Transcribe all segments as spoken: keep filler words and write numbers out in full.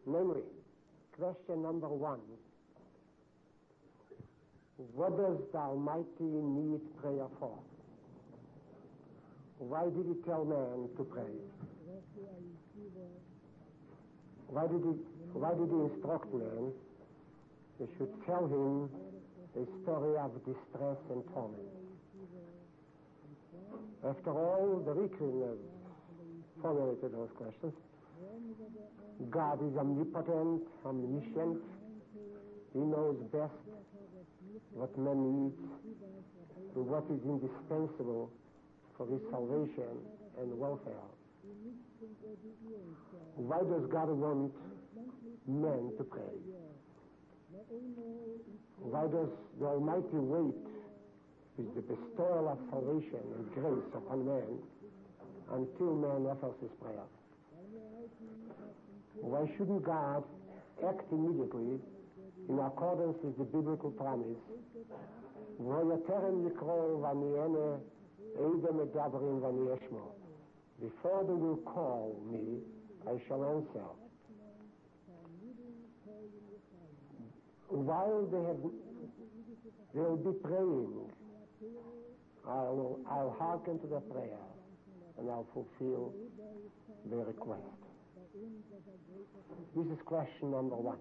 Namely, question number one. What does the Almighty need prayer for? Why did he tell man to pray? Why did he, why did he instruct man? He should tell him the story of distress and torment. After all, the Rikin has formulated those questions. God is omnipotent, omniscient. He knows best what man needs and what is indispensable for his salvation and welfare. Why does God want men to pray? Why does the Almighty wait with the bestowal of salvation and grace upon man until man offers his prayer? Why shouldn't God act immediately in accordance with the biblical promise? Before they will call me, I shall answer. While they have, they'll be praying, I'll, I'll hearken to their prayer and I'll fulfill their request. This is question number one.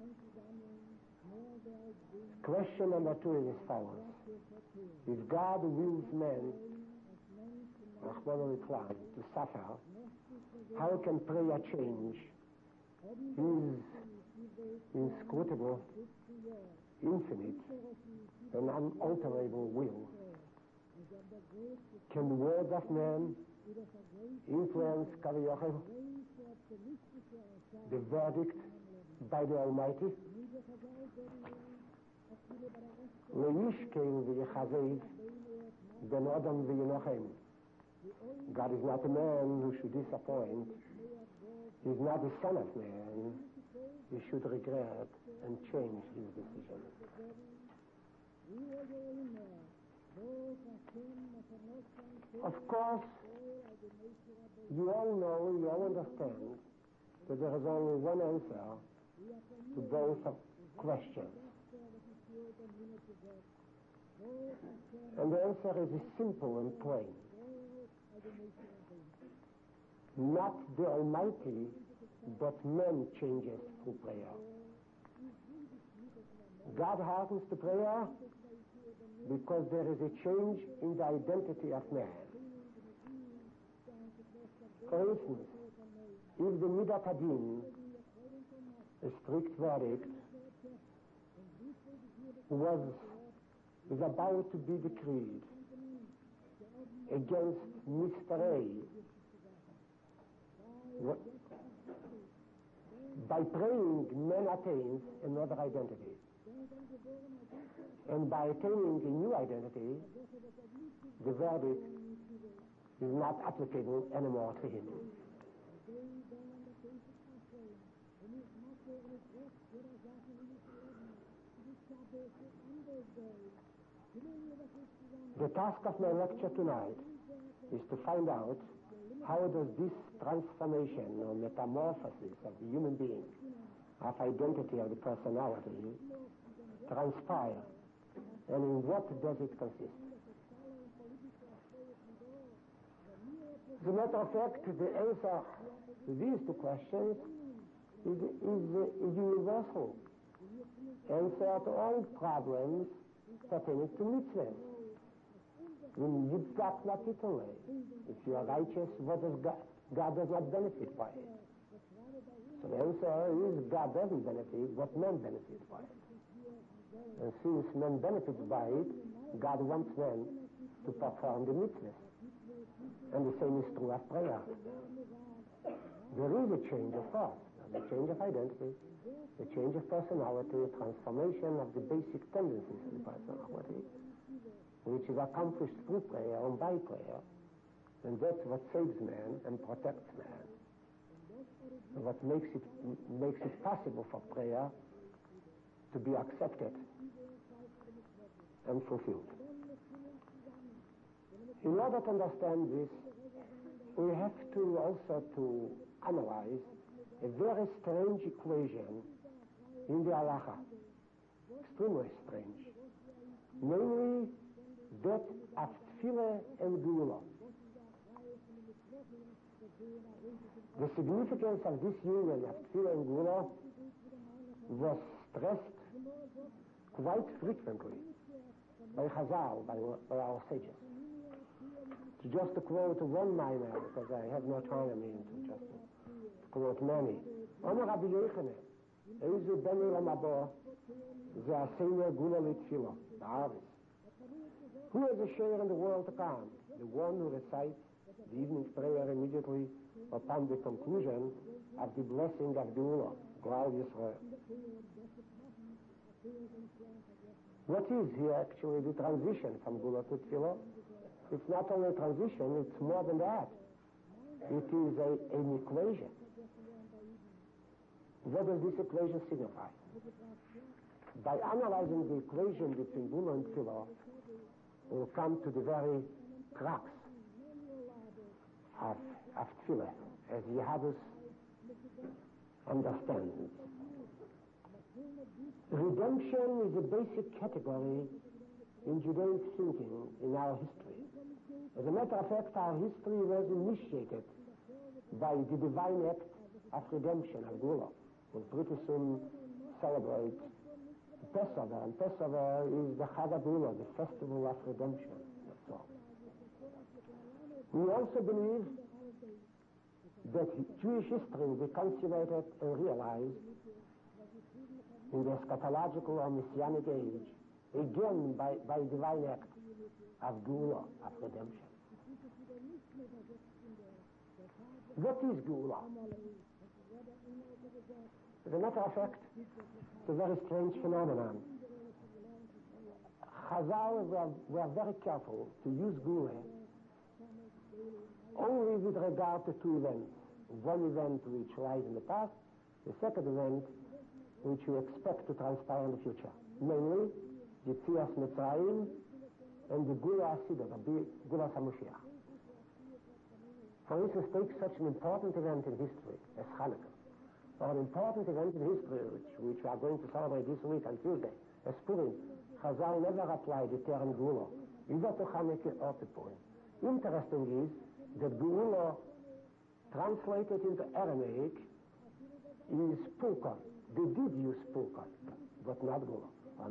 Question number two is as follows. If God wills man to suffer, how can prayer change his inscrutable, infinite, and unalterable will? Can the words of man influence Kaviyachel, the verdict by the Almighty? God is not a man who should disappoint. He is not the son of man. He should regret and change his decision. Of course, you all know, you all understand that there is only one answer to both questions. And the answer is simple and plain. Not the Almighty, but man changes through prayer. God hearkens to prayer because there is a change in the identity of man. For instance, if the Midat Hadin, a strict verdict, was is about to be decreed against Mister A, by praying, man attains another identity. And by attaining a new identity, the verdict is not applicable anymore to him. The task of my lecture tonight is to find out how does this transformation or metamorphosis of the human being, of identity of the personality, transpire, and in what does it consist? As a matter of fact, the answer to these two questions is, is, is universal. Answer to all problems pertaining to mitzvahs. When you've got not Italy, if you are righteous, what does God, God does not benefit by it. So the answer is God doesn't benefit, but man benefits by it. And since man benefits by it, God wants man to perform the mitzvahs. And the same is true of prayer. There is a change of thought, a change of identity, a change of personality, a transformation of the basic tendencies of the personality, which is accomplished through prayer and by prayer, and that's what saves man and protects man, and what makes it makes it possible for prayer to be accepted and fulfilled. In order to understand this, we have to also to analyze a very strange equation in the halacha, extremely strange, namely that of tefillah and geula. The significance of this union of tefillah and geula was stressed quite frequently by Chazal, by, by our sages. To just to quote one minor, because I have no time, I mean, to just to quote many. Omer Rabbi Yochanan, Eizu ben Olam haba, ze asena gula litfila, the Arvis. Who has a share in the world to come? The one who recites the evening prayer immediately upon the conclusion of the blessing of the Ula, Glal Yisrael. What is here actually the transition from Gula to Tefillah? It's not only a transition, it's more than that. It is a, an equation. What does this equation signify? By analyzing the equation between Gula and Tefillah, we'll come to the very crux of, of Tefillah, as Yehadus understands it. Redemption is a basic category in Judaic thinking in our history. As a matter of fact, our history was initiated by the divine act of redemption, of Gula. We'll pretty soon celebrate Passover, and Passover is the Chag HaGula, the festival of redemption. That's all. We also believe that Jewish history will be consummated and realized in the eschatological or messianic age, again by, by divine act of Gula, of redemption. What is Gula? As a matter of fact, it's a very strange phenomenon. Chazal were, were very careful to use Gula only with regard to two events. One event which lies in the past, the second event which we expect to transpire in the future. Namely, Yetzias Mitzrayim and the Gula Asidah, the Gula HaMashiach. For instance, take such an important event in history as Hanukkah, or an important event in history which, which we are going to celebrate this week on Tuesday, as Purim. Chazal never applied the term Gula, either to Hanukkah or to Purim. Interesting is that Gula, translated into Aramaic, is Pulkon. They did use Pulkon, but not Gula.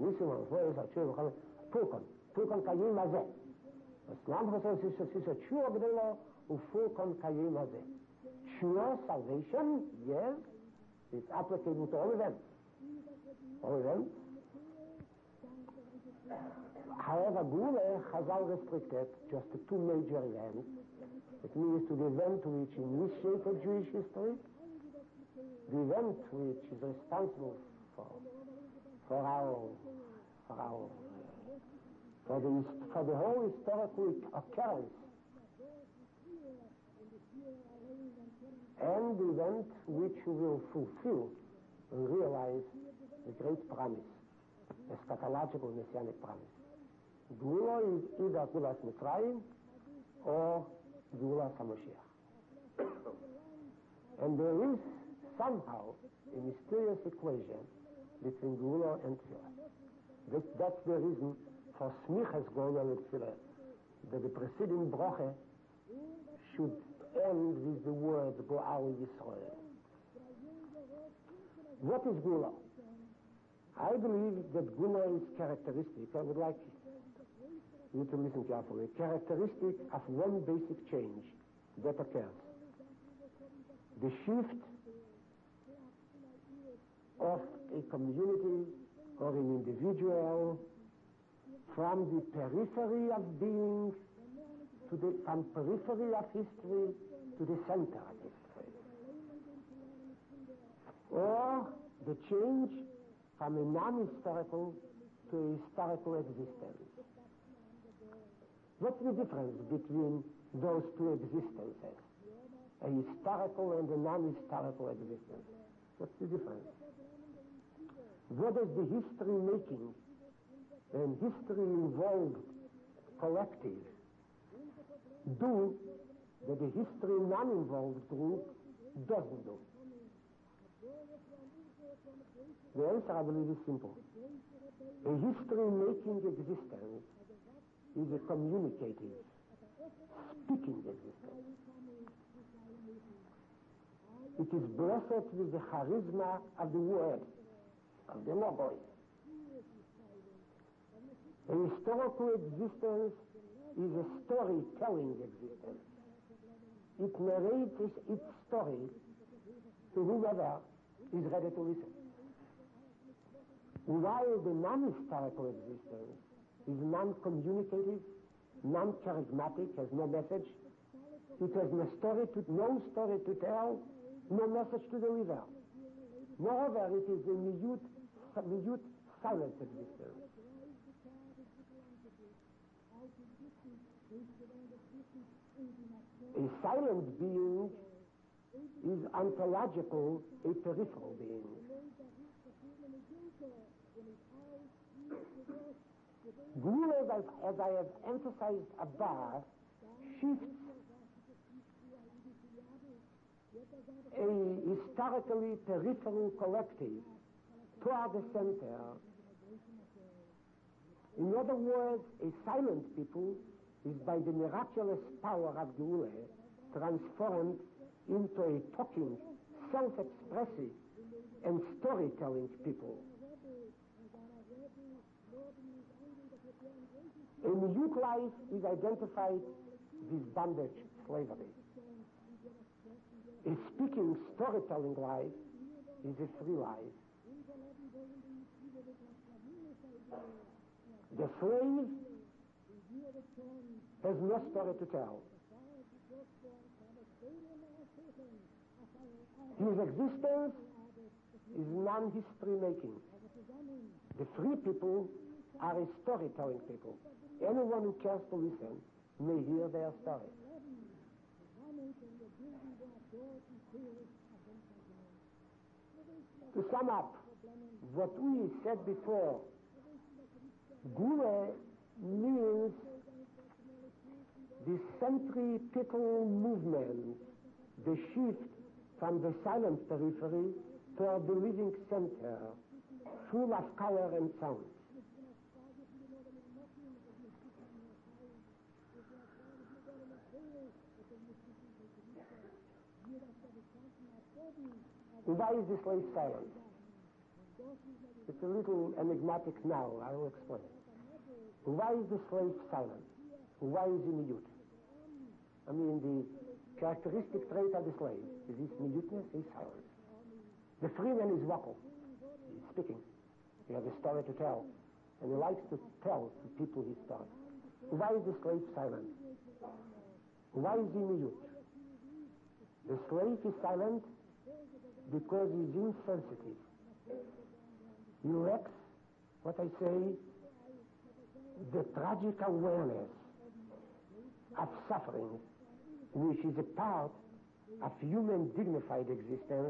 Pulkon. Pulkon Kayim Mazeh. Das Land says it's a Shua Gdela u Pulkon Kayim Mazeh. Shua, salvation, yes, it's applicable to all events. All events. However, Gula, Chazal restricted just to two major events. It means to the event which initiated Jewish history, the event which is responsible for for our for our for the for the whole historical occurrence, and the event which will fulfill and realize the great promise, the eschatological messianic promise. Gula is either Gulas Mitzrayim or Gula HaMashiach. And there is somehow a mysterious equation between Gula and Tefillah. That, that's the reason for Smichas Gula with Tefillah, that the preceding Broche should end with the words Go'al Yisrael. What is Gula? I believe that Gula is characteristic. I would like you to listen carefully. Characteristic of one basic change that occurs. The shift of a community or an individual from the periphery of being to the from periphery of history to the center of history. Or the change from a non-historical to a historical existence. What's the difference between those two existences? A historical and a non-historical existence. What's the difference? What does the history making and history involved collective do that the history non-involved group doesn't do? The answer, I believe, is simple. A history-making existence is a communicative, speaking existence. It is blessed with the charisma of the word, of the logos. A historical existence is a storytelling existence. It narrates its story to whoever is ready to listen. While the non-historical existence is non-communicative, non-charismatic, has no message, it has no story to, no story to tell, no message to deliver. Moreover, it is a mute, mute silent existence. A silent being is ontological, a peripheral being. Gula, as, as I have emphasized above, shifts a historically peripheral collective toward the center. In other words, a silent people is by the miraculous power of Gula transformed into a talking, self-expressive, and storytelling people. A mute life is identified with bondage, slavery. A speaking, storytelling life is a free life. The slave has no story to tell. His existence is non-history making. The free people are a storytelling people. Anyone who cares to listen may hear their story. To sum up what we said before, Gula means the centripetal movement, the shift from the silent periphery toward the living center, full of color and sound. Why is the slave silent? It's a little enigmatic now, I will explain. Why is the slave silent? Why is he mute? I mean, the characteristic trait of the slave is his muteness, his silence. The free man is vocal. He's speaking. He has a story to tell, and he likes to tell to people his story. Why is the slave silent? Why is he mute? The slave is silent because he's insensitive. He lacks, what I say, the tragic awareness of suffering, which is a part of human dignified existence.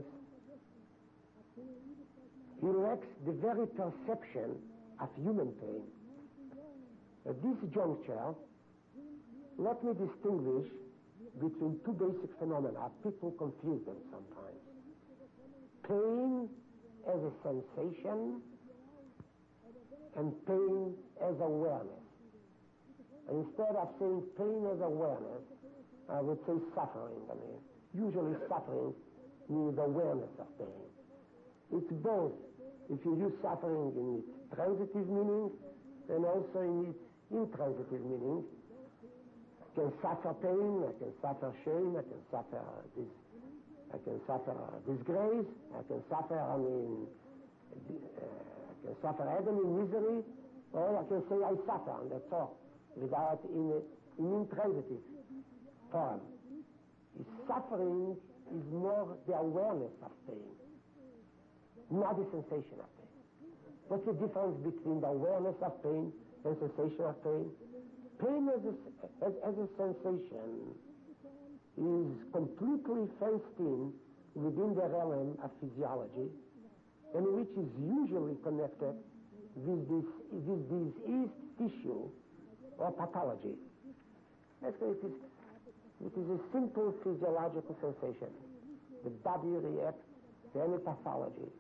He lacks the very perception of human pain. At this juncture, let me distinguish between two basic phenomena. People confuse them sometimes. Pain as a sensation and pain as awareness. Instead of saying pain as awareness, I would say suffering. I mean, usually suffering means awareness of pain. It's both. If you use suffering in its transitive meaning and also in its intransitive meaning, I can suffer pain, I can suffer shame, I can suffer this. I can suffer disgrace, I can suffer, I mean, uh, I can suffer agony, misery, or I can say I suffer, and that's all, without in an intransitive form. Suffering is more the awareness of pain, not the sensation of pain. What's the difference between the awareness of pain and sensation of pain? Pain as a, as, as a sensation is completely fenced in within the realm of physiology, and which is usually connected with this, with diseased tissue or pathology. Actually, it is, it is a simple physiological sensation. The body reacts to any pathology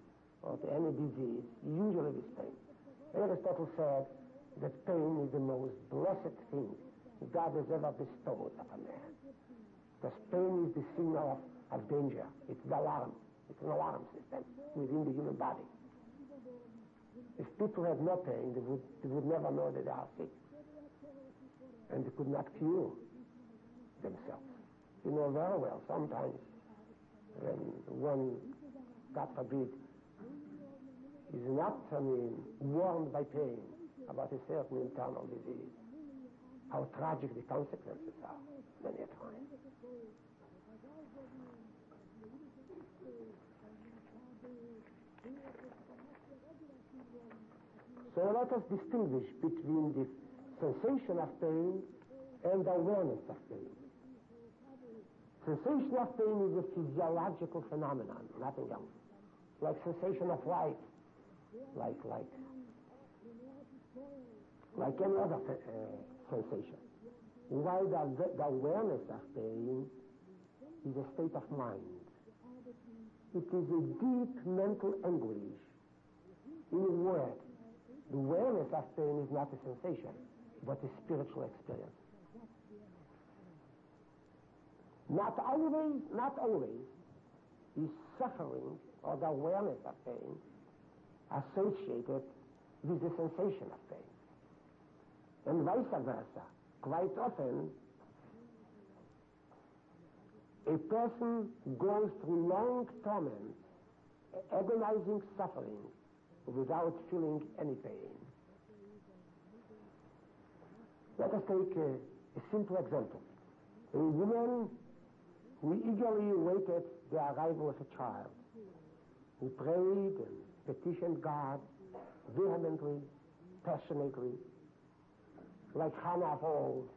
or to any disease, usually with pain. Aristotle said that pain is the most blessed thing God has ever bestowed upon man. Because pain is the signal of, of danger. It's the alarm. It's an alarm system within the human body. If people had no pain, they would, they would never know that they are sick. And they could not cure themselves. You know very well, sometimes when one, God forbid, is not, I mean, warned by pain about a certain internal disease, how tragic the consequences are many a time. So let us distinguish between the sensation of pain and the awareness of pain. Sensation of pain is a physiological phenomenon, nothing else. Like sensation of light, like like like any other uh, sensation. While the, the awareness of pain is a state of mind. It is a deep mental anguish. In a word, the awareness of pain is not a sensation, but a spiritual experience. Not always, not always is suffering or the awareness of pain associated with the sensation of pain. And vice versa. Quite often, a person goes through long torment, agonizing suffering, without feeling any pain. Let us take a, a simple example. A woman who eagerly awaited the arrival of a child, who prayed and petitioned God vehemently, passionately, like Hannah of old.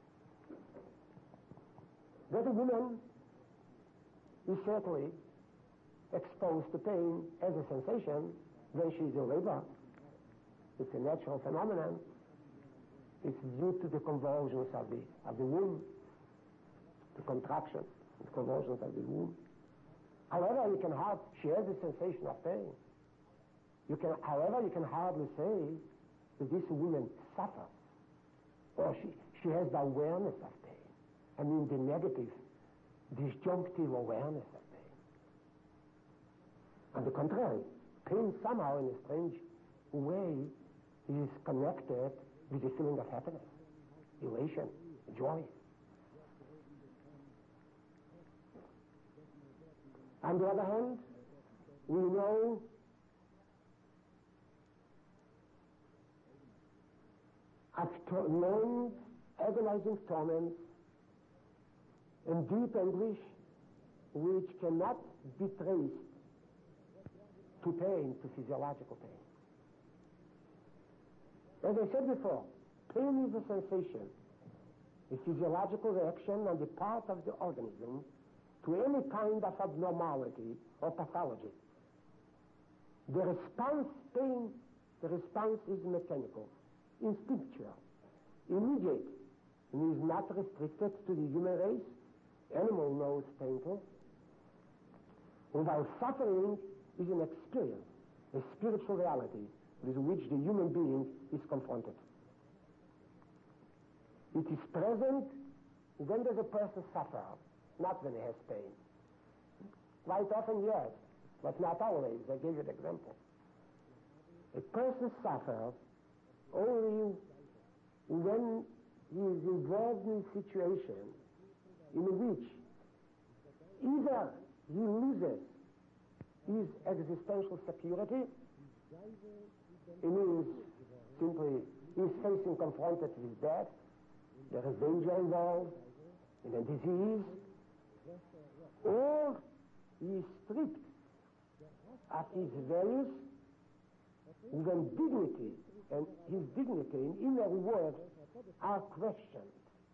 That a woman is certainly exposed to pain as a sensation when she is in labor. It's a natural phenomenon. It's due to the convulsions of the, of the womb, the contraction, the convulsions of the womb. However, you can hardly, she has a sensation of pain. You can, however, you can hardly say that this woman suffers, or she, she has the awareness of pain. I mean, the negative, disjunctive awareness of pain. On the contrary, pain somehow in a strange way is connected with a feeling of happiness, elation, joy. On the other hand, we know of to- long, agonizing torments and deep anguish which cannot be traced to pain, to physiological pain. As I said before, pain is a sensation, a physiological reaction on the part of the organism to any kind of abnormality or pathology. The response, pain, the response is mechanical, instinctual, immediate, and is not restricted to the human race. Animal knows pain too. While suffering is an experience, a spiritual reality with which the human being is confronted. It is present when does a person suffer, not when he has pain. Quite often, yes, but not always. I gave you an example. A person suffers only when he is involved in a situation in which either he loses his existential security, and he is simply, he is facing, confronted with death, there is danger involved, in a disease, or he is stripped of his values when dignity and his dignity in inner words are questioned.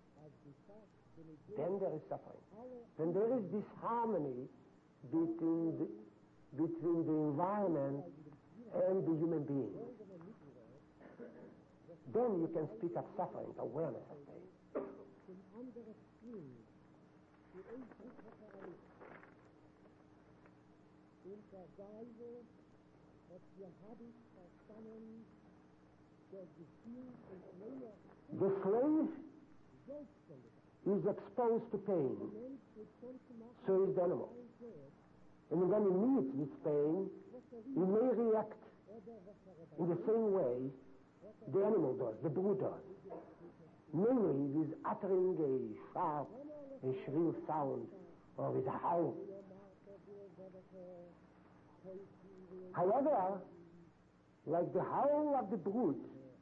Then there is suffering. Then there is disharmony between the, between the environment and the human being. Then you can speak of suffering, awareness of pain. The slave is exposed to pain, so is the animal. And when he meets this pain, he may react in the same way the animal does, the brute does. Namely, with uttering a sharp and shrill sound, or with a howl. However, like the howl of the brute,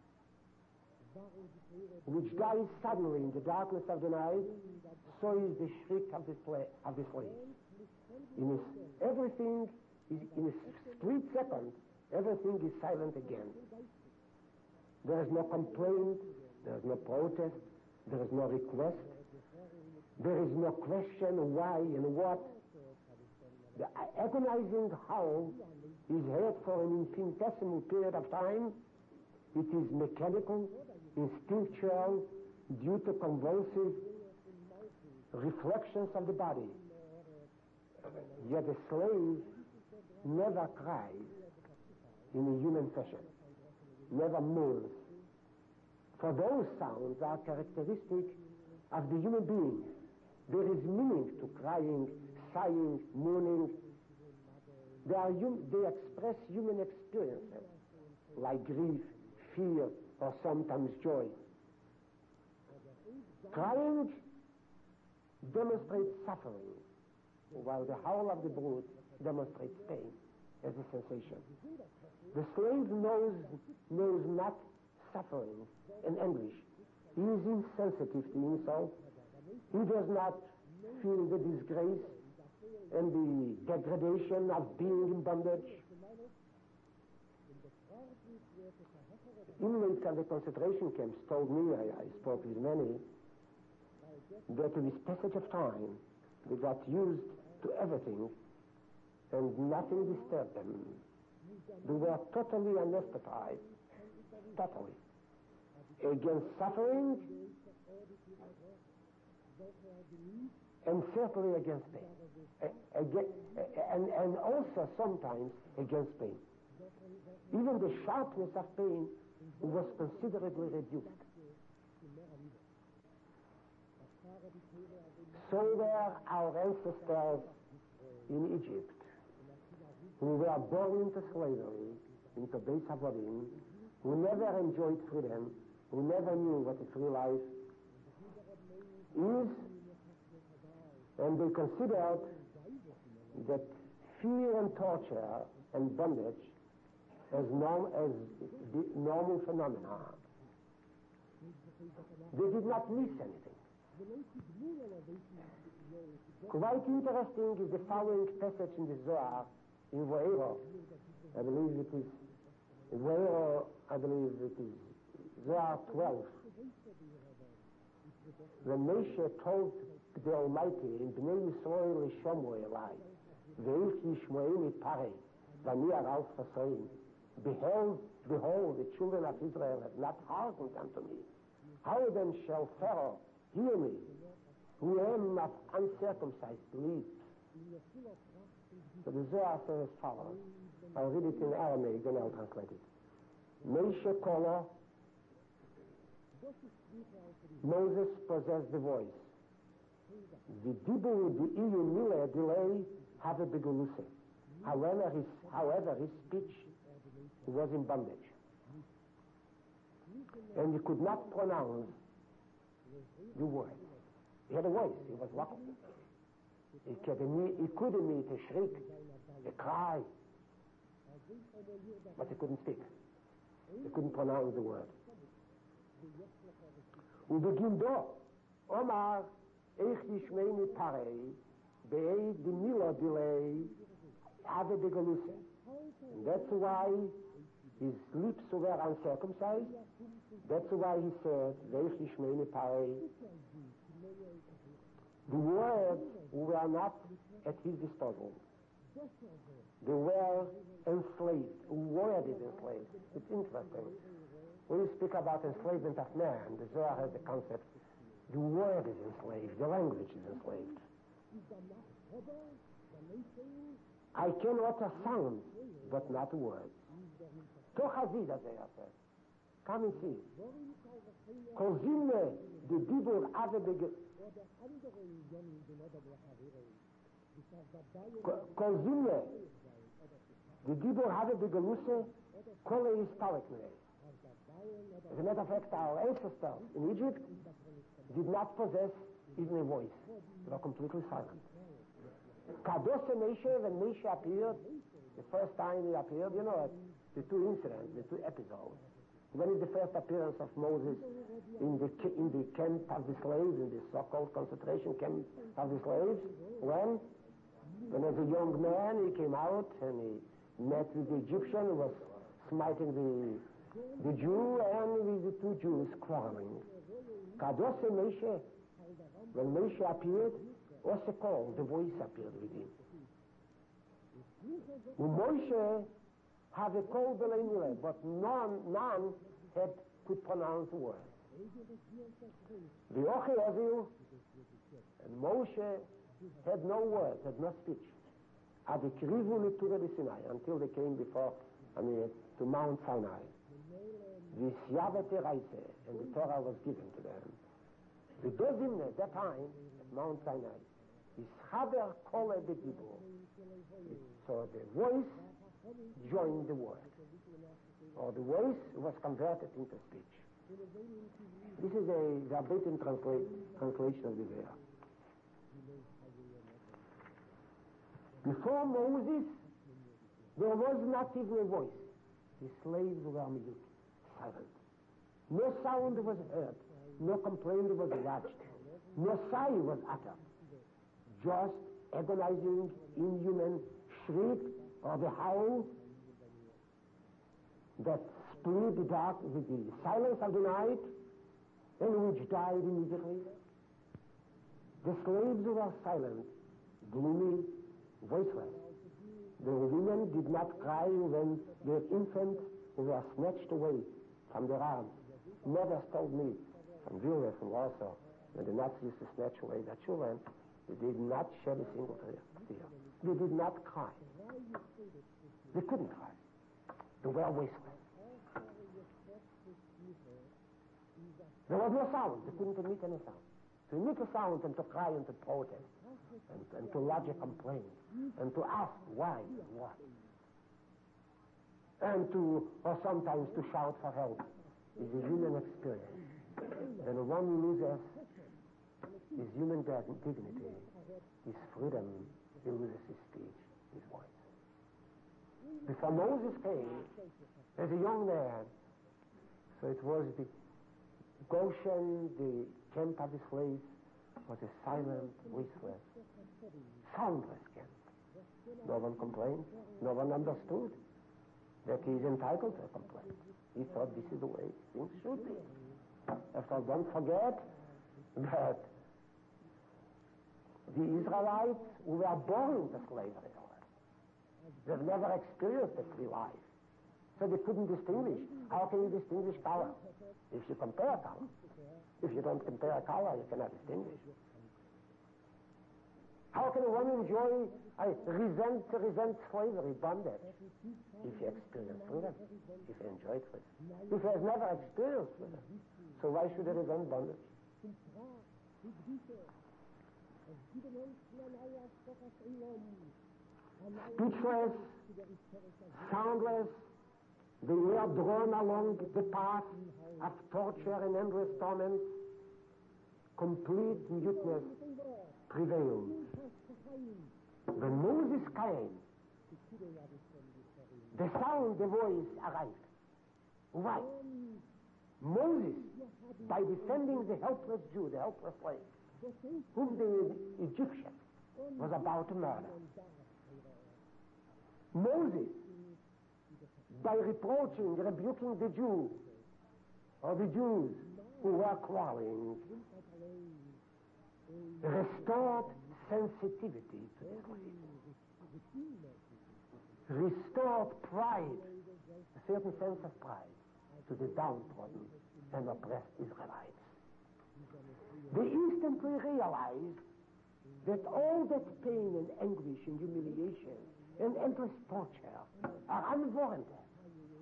which dies suddenly in the darkness of the night, so is the shriek of the, slave, of the slave. In a, everything is, in a split second, everything is silent again. There is no complaint, there is no protest, there is no request, there is no question why and what. The agonizing howl is heard for an infinitesimal period of time. It is mechanical, instinctual, due to convulsive reflections of the body. Yet the slave never cries in a human fashion, never moans. For those sounds are characteristic of the human being. There is meaning to crying, sighing, moaning. They, are hum- they express human experiences, like grief, fear, or sometimes joy. Crying demonstrates suffering, while the howl of the brute demonstrates pain as a sensation. The slave knows, knows not suffering and anguish. He is insensitive to insult. He does not feel the disgrace and the degradation of being in bondage. Inmates of the concentration camps told me, I, I spoke with many, that in this passage of time, they got used to everything and nothing disturbed them. They were totally anesthetized, totally, against suffering and certainly against pain. Again, and, and also sometimes against pain. Even the sharpness of pain was considerably reduced. So were our ancestors in Egypt, who were born into slavery, into Beis Havodim, who never enjoyed freedom, who never knew what a free life is, and they considered that fear and torture and bondage as, norm, as the normal phenomena. They did not miss anything. Quite interesting is the following passage in the Zohar, in Voero. I believe it is, in Voero, I believe it is Zohar twelve. When Moshe told the Almighty, in Bnei Yisrael Yishomu Elai, Ve'ich Yishmoeni Parei, V'ani Arav Chasoim, Behold, behold, the children of Israel have not hearkened unto me. How then shall Pharaoh hear me, who am of uncircumcised lips? So the Zohar says as follows. I'll read it in Aramaic, then I'll translate it. Moshe Kolo, Moses possessed the voice. The Dibur, the Iyu Mile, delay, have a beguluse. However, his, however, his speech was in bondage. And he could not pronounce the word. He had a voice, he was walking. He could, emit, he could emit a shriek, a cry, but he couldn't speak. He couldn't pronounce the word. ובגימדו, אומר, איך ישמעני פרעי, באי דמילו דילי, ave begoluse. And that's why his lips were uncircumcised. That's why he said, ואיך ישמעני פרעי. The words were not at his disposal. They were enslaved. Word is enslaved. It's interesting. When you speak about enslavement of man, the Zohar has the concept, the word is enslaved, the language is enslaved. I can utter sounds, but not words. Toch Hazida, zei hij. Come and see. Kozine, de dibur ave bege... Kozine, de dibur ave begeluse, kole is talek me. As a matter of fact, our ancestors in Egypt did not possess even a voice. They were completely silent. Kadosh Moshe, when Moshe appeared, the first time he appeared, you know, the two incidents, the two episodes. When is the first appearance of Moses in the in the camp of the slaves, in the so-called concentration camp of the slaves? When? When as a young man he came out and he met with the Egyptian who was smiting the the Jew and with the two Jews quarreling. Kadosh Moshe, when Moshe appeared, what's the call? The voice appeared with him. And Moshe had a call b'leimile, but none, none had could pronounce the word. The Ochi and Moshe had no words, had no speech. Ad ikrivu l'Torah Sinai, until they came before, I mean, to Mount Sinai. The Siyavete Reise, and the Torah was given to them. The Dozimne, at that time, at Mount Sinai, is Chaber Kole B'Dibur. So the voice joined the word, or the voice was converted into speech. This is a verbatim translate, translation of the Zohar. Before Moses, there was not even a voice. The slaves were mute, silent. No sound was heard, no complaint was lodged, no sigh was uttered. Just agonizing, inhuman shriek or the howl that split the dark with the silence of the night and which died immediately. The slaves were silent, gloomy, voiceless. The women did not cry when their infants were snatched away from their arms. Mothers told me from Vilna, from Warsaw, when the Nazis used to snatch away their children, they did not shed a single tear. They did not cry. They couldn't cry. They were voiceless. There was no sound. They couldn't emit any sound. To emit a sound and to cry and to protest and, and to lodge a complaint and to ask why and what. And to, or sometimes to shout for help is a human experience. And one who loses his human dignity, his freedom, he loses his speech, his voice. Before Moses came, as a young man, so it was the Goshen, the camp of the slaves, was a silent, voiceless, soundless camp. No one complained, no one understood that he is entitled to a complaint. He thought this is the way things should be. After all, don't forget that the Israelites who were born into slavery, they've never experienced a free life. So they couldn't distinguish. How can you distinguish color? If you compare color. If you don't compare color, you cannot distinguish. How can one enjoy, I resent, resent slavery, bondage, if you experience freedom, if you enjoy freedom? If he has never experienced freedom, so why should he resent bondage? Speechless, soundless, they were drawn along the path of torture and endless torment. Complete muteness prevailed. When Moses came, the sound, the voice arrived. Why? Moses, by defending the helpless Jew, the helpless slave, whom the Egyptian was about to murder. Moses, by reproaching, rebuking the Jew, or the Jews who were quarreling, restored sensitivity to the slave. Restored pride, a certain sense of pride, to the downtrodden and oppressed Israelites. They instantly realized that all that pain and anguish and humiliation and endless torture are unwarranted.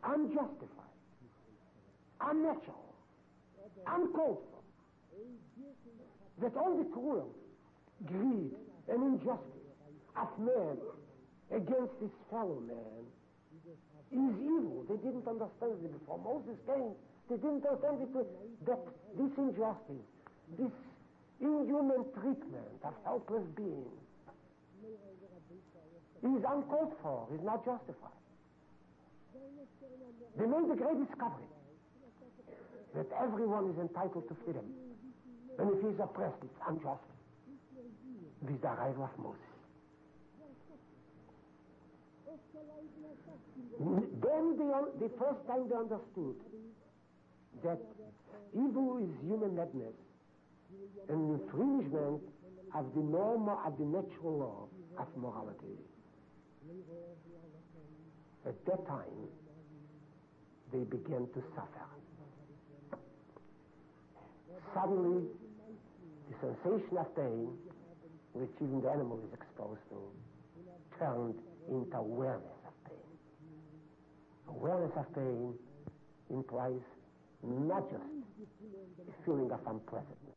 unjustified, unnatural, uncalled for. That all the cruel greed and injustice of man against his fellow man is evil. They didn't understand it before Moses came. They didn't understand it, that this injustice, this inhuman treatment of helpless beings is uncalled for, is not justified. They made the great discovery that everyone is entitled to freedom. And if he's oppressed, it's unjust. This is the arrival of Moses. Then they, the first time they understood that evil is human madness and infringement of the norm of the natural law of morality. At that time, they began to suffer. Suddenly, the sensation of pain, which even the animal is exposed to, turned into awareness of pain. Awareness of pain implies not just a feeling of unpleasantness.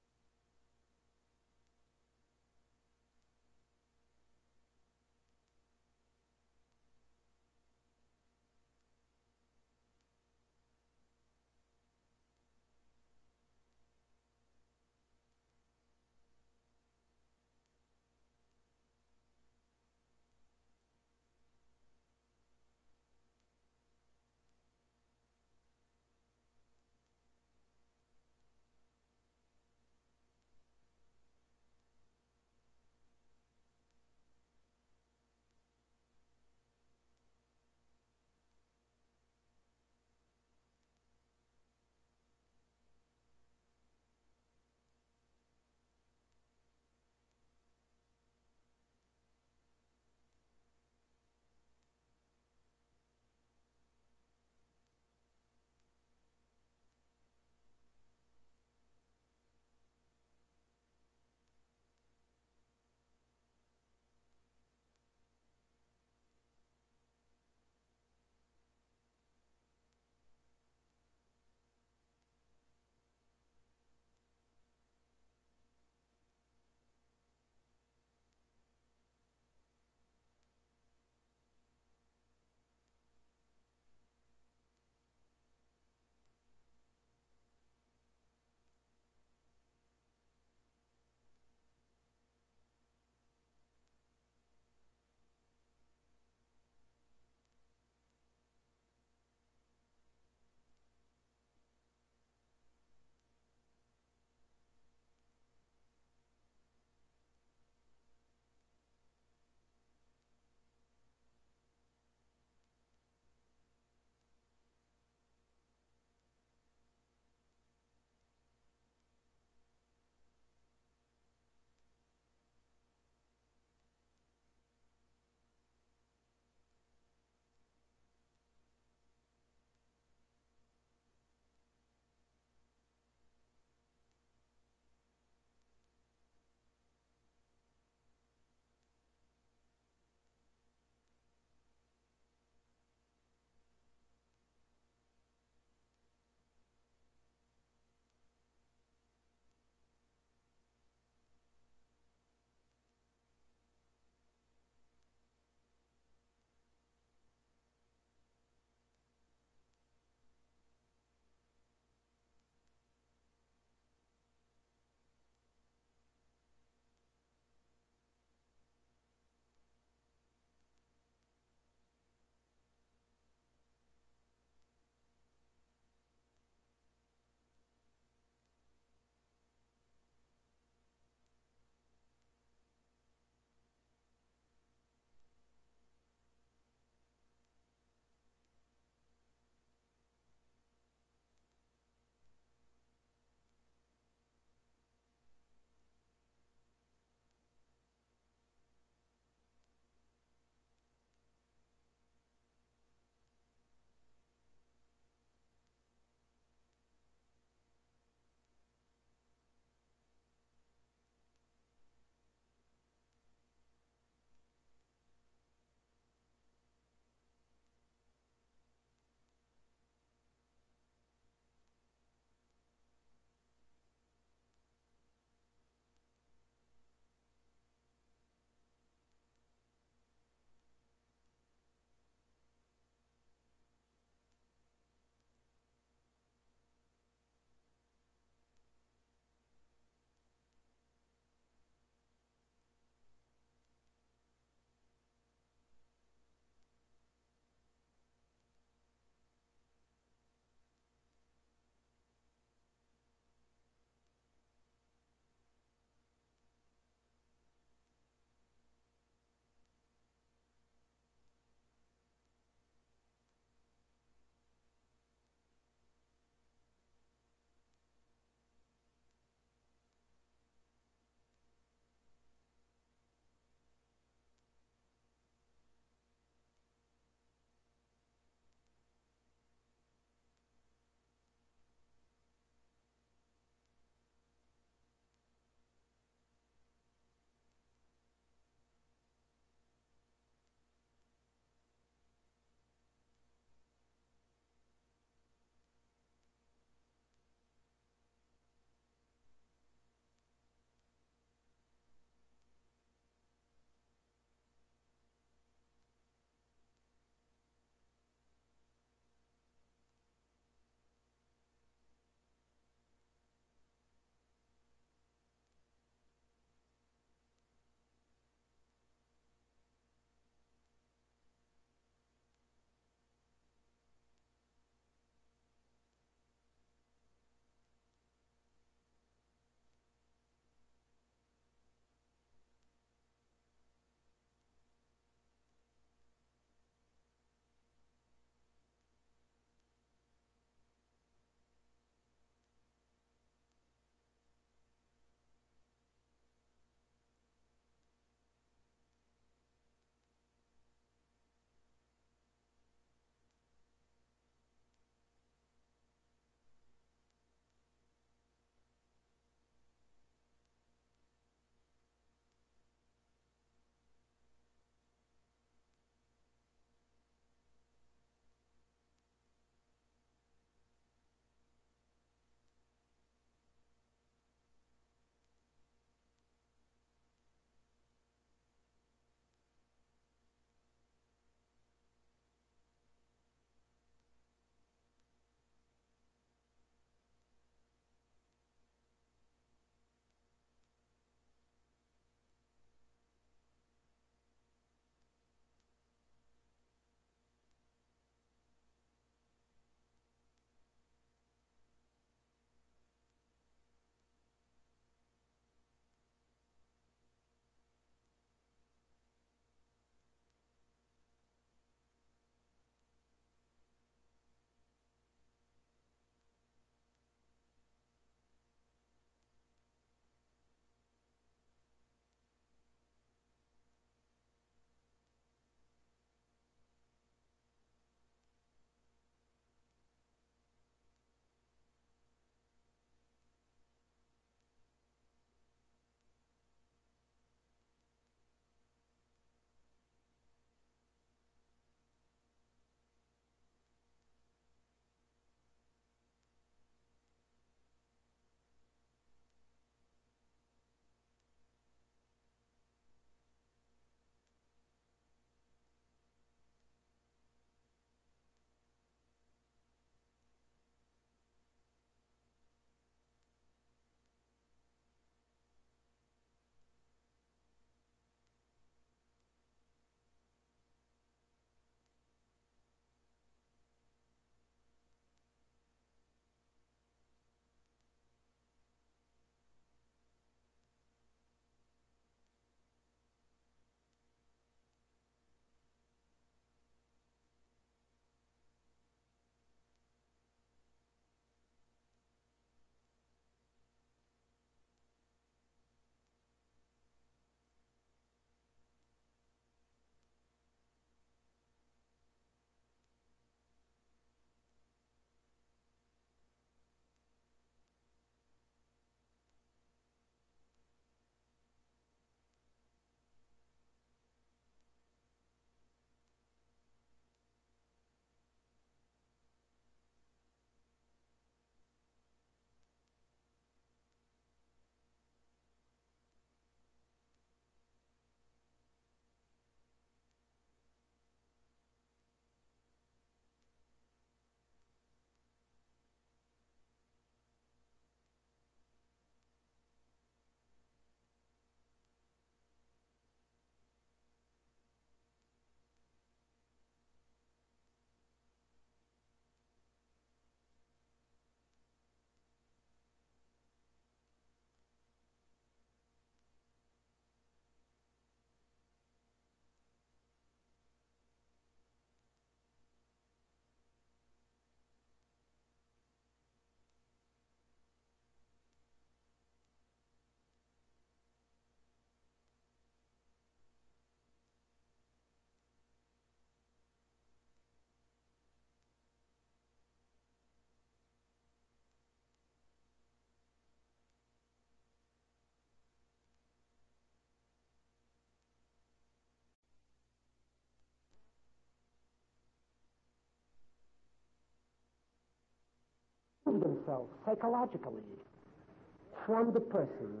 remove themselves psychologically from the person.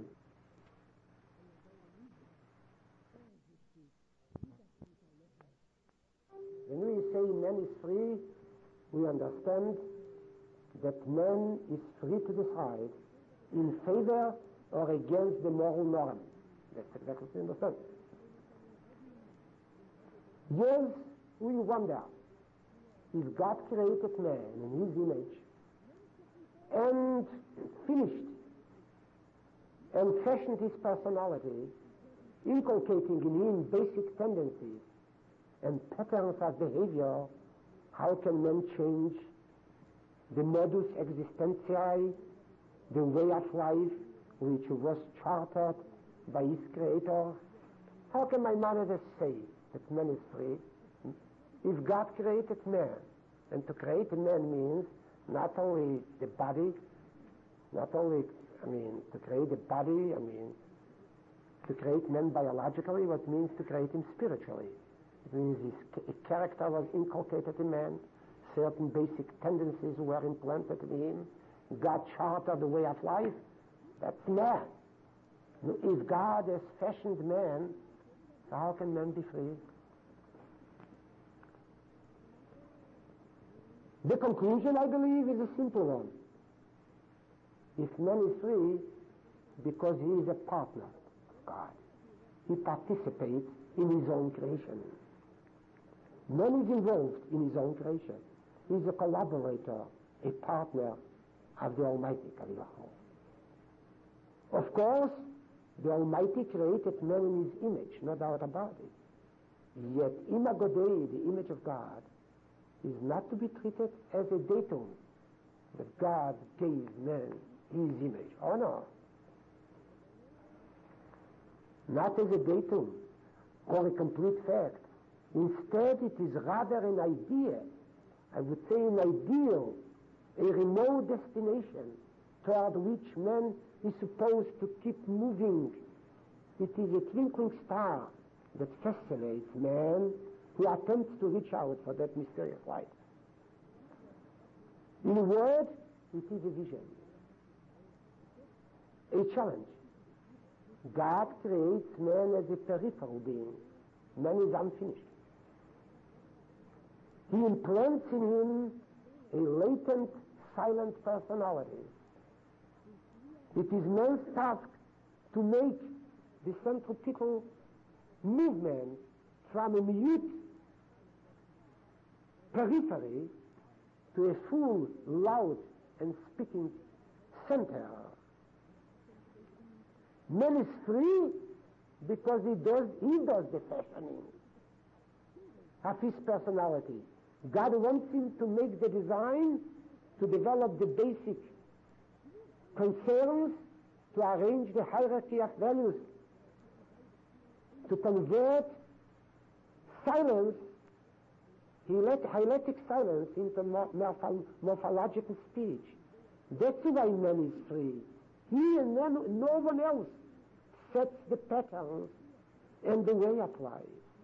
When we say man is free, we understand that man is free to decide in favor or against the moral norm. That's exactly what we understand. Yes, we wonder if God created man in his image and finished and fashioned his personality, inculcating in him basic tendencies and patterns of behavior, how can man change the modus existentiae, the way of life which was chartered by his creator? How can my mother say that man is free? If God created man, and to create a man means not only the body, not only, I mean, to create the body, I mean, to create man biologically, what it means to create him spiritually. It means his a character was inculcated in man, certain basic tendencies were implanted in him, God chartered the way of life. That's man. If God has fashioned man, so how can man be free? The conclusion, I believe, is a simple one. If man is free, because he is a partner of God, he participates in his own creation. Man is involved in his own creation. He is a collaborator, a partner of the Almighty, Kaviyachol. Of course, the Almighty created man in his image, no doubt about it. Yet, Imago Dei, the image of God, is not to be treated as a datum that God gave man his image. Oh no. Not as a datum or a complete fact. Instead, it is rather an idea, I would say an ideal, a remote destination toward which man is supposed to keep moving. It is a twinkling star that fascinates man who attempts to reach out for that mysterious light. In a word, it is a vision, a challenge. God creates man as a peripheral being. Man is unfinished. He implants in him a latent, silent personality. It is man's task to make the centripetal movement from a mute periphery to a full, loud, and speaking center. Man is free because he does, he does the fashioning of his personality. God wants him to make the design, to develop the basic concerns, to arrange the hierarchy of values, to convert silence, hyletic silence, into morph- morphological speech. That's why man is free. He and no, no one else sets the patterns and the way of life.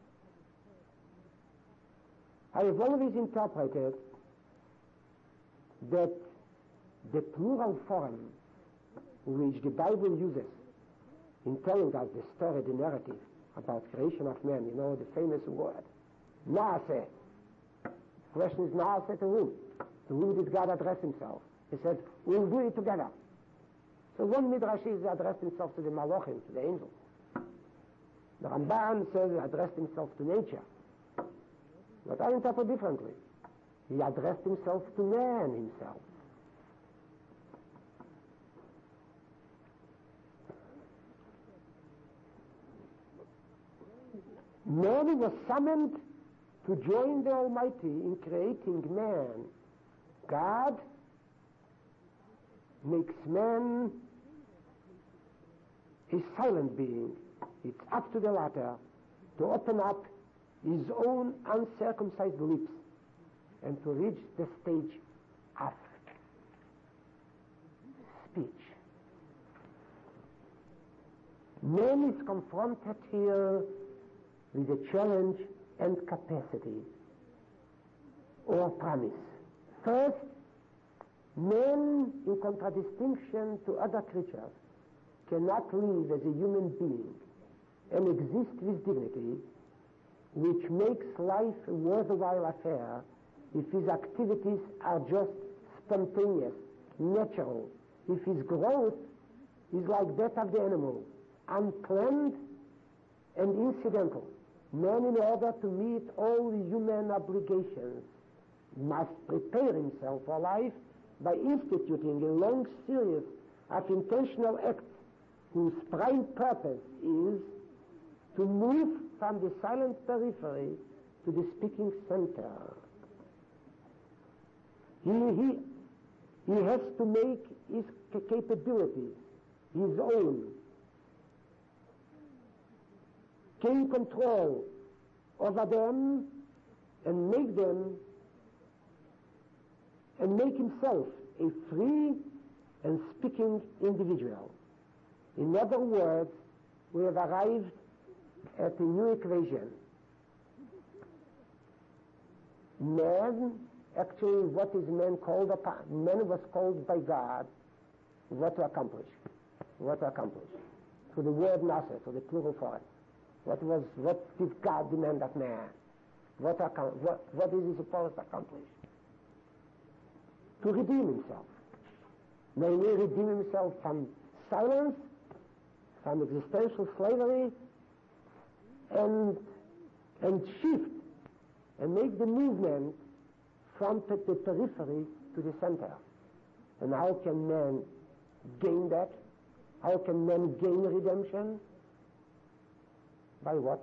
I have always interpreted that the plural form which the Bible uses in telling us the story, the narrative about creation of man, you know, the famous word, Naaseh. The question is, Naaseh to whom? To whom did God address himself? He said, we'll do it together. So one Midrash is addressed himself to the Malachim, to the angels. The Ramban says he addressed himself to nature. But I interpret differently. He addressed himself to man himself. Man was summoned to join the Almighty in creating man. God makes man a silent being. It's up to the latter to open up his own uncircumcised lips and to reach the stage of speech. Man is confronted here with a challenge and capacity or promise. First, Man, in contradistinction to other creatures, cannot live as a human being and exist with dignity, which makes life a worthwhile affair if his activities are just spontaneous, natural, if his growth is like that of the animal, unplanned and incidental. Man, in order to meet all human obligations, must prepare himself for life by instituting a long series of intentional acts whose prime purpose is to move from the silent periphery to the speaking center. He, he, he has to make his capabilities his own, gain control over them and make them and make himself a free and speaking individual. In other words, we have arrived at a new equation. Man, actually what is man called upon? Man was called by God what to accomplish. What to accomplish. To the word nasa, to the plural form. What was, what did God demand of man? What, what, what is he supposed to accomplish? To redeem himself. Namely, redeem himself from silence, from existential slavery, and, and shift, and make the movement from the periphery to the center. And how can man gain that? How can man gain redemption? By what?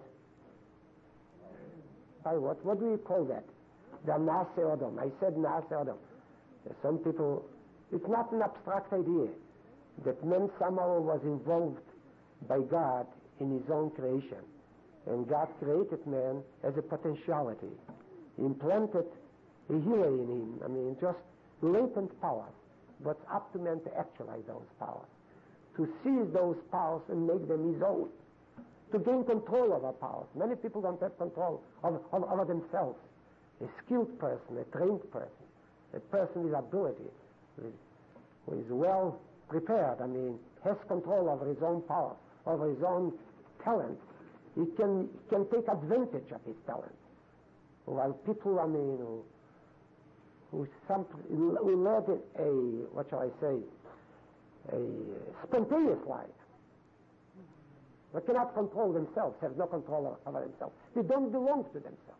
By what? What do you call that? The Nase Odom. I said Nase Odom. Some people, it's not an abstract idea that man somehow was involved by God in his own creation. And God created man as a potentiality. He implanted a hero in him. I mean, just latent powers. But it's up to man to actualize those powers, to seize those powers and make them his own, to gain control over powers. Many people don't have control over, over, over themselves. A skilled person, a trained person, a person with ability, who is, who is well prepared, I mean, has control over his own power, over his own talent. He can, he can take advantage of his talent. While people, I mean, who, who, some, who led a, what shall I say, a spontaneous life, but cannot control themselves, have no control over themselves. They don't belong to themselves.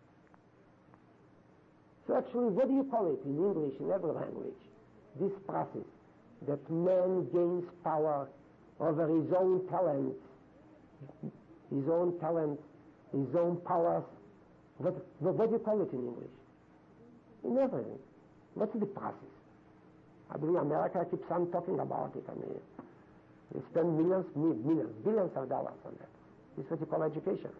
So actually, what do you call it in English, in every language? This process that man gains power over his own talents, his own talents, his own powers. What, what, what do you call it in English? In everything. What's the process? I believe America keeps on talking about it. I mean, they spend millions, millions, billions of dollars on that. This is what you call education.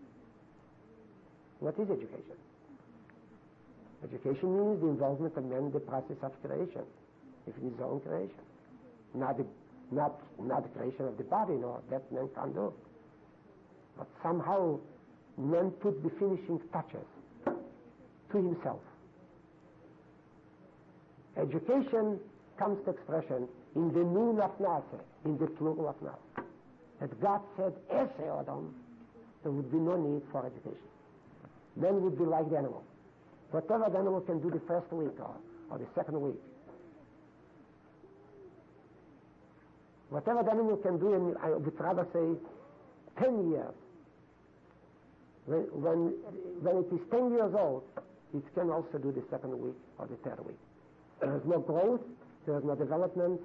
What is education? Education means the involvement of man in the process of creation, if in his own creation. Not the, not, not the creation of the body, no, that man can't do. But somehow man put the finishing touches to himself. Education comes to expression in the noon of Nase, in the plural of Nase. That God said, Ese Odom, there would be no need for education. Man would be like the animal. Whatever the animal can do the first week or, or the second week. Whatever the animal can do, in, I would rather say, ten years. When, when, when it is ten years old, it can also do the second week or the third week. There is no growth, there is no development,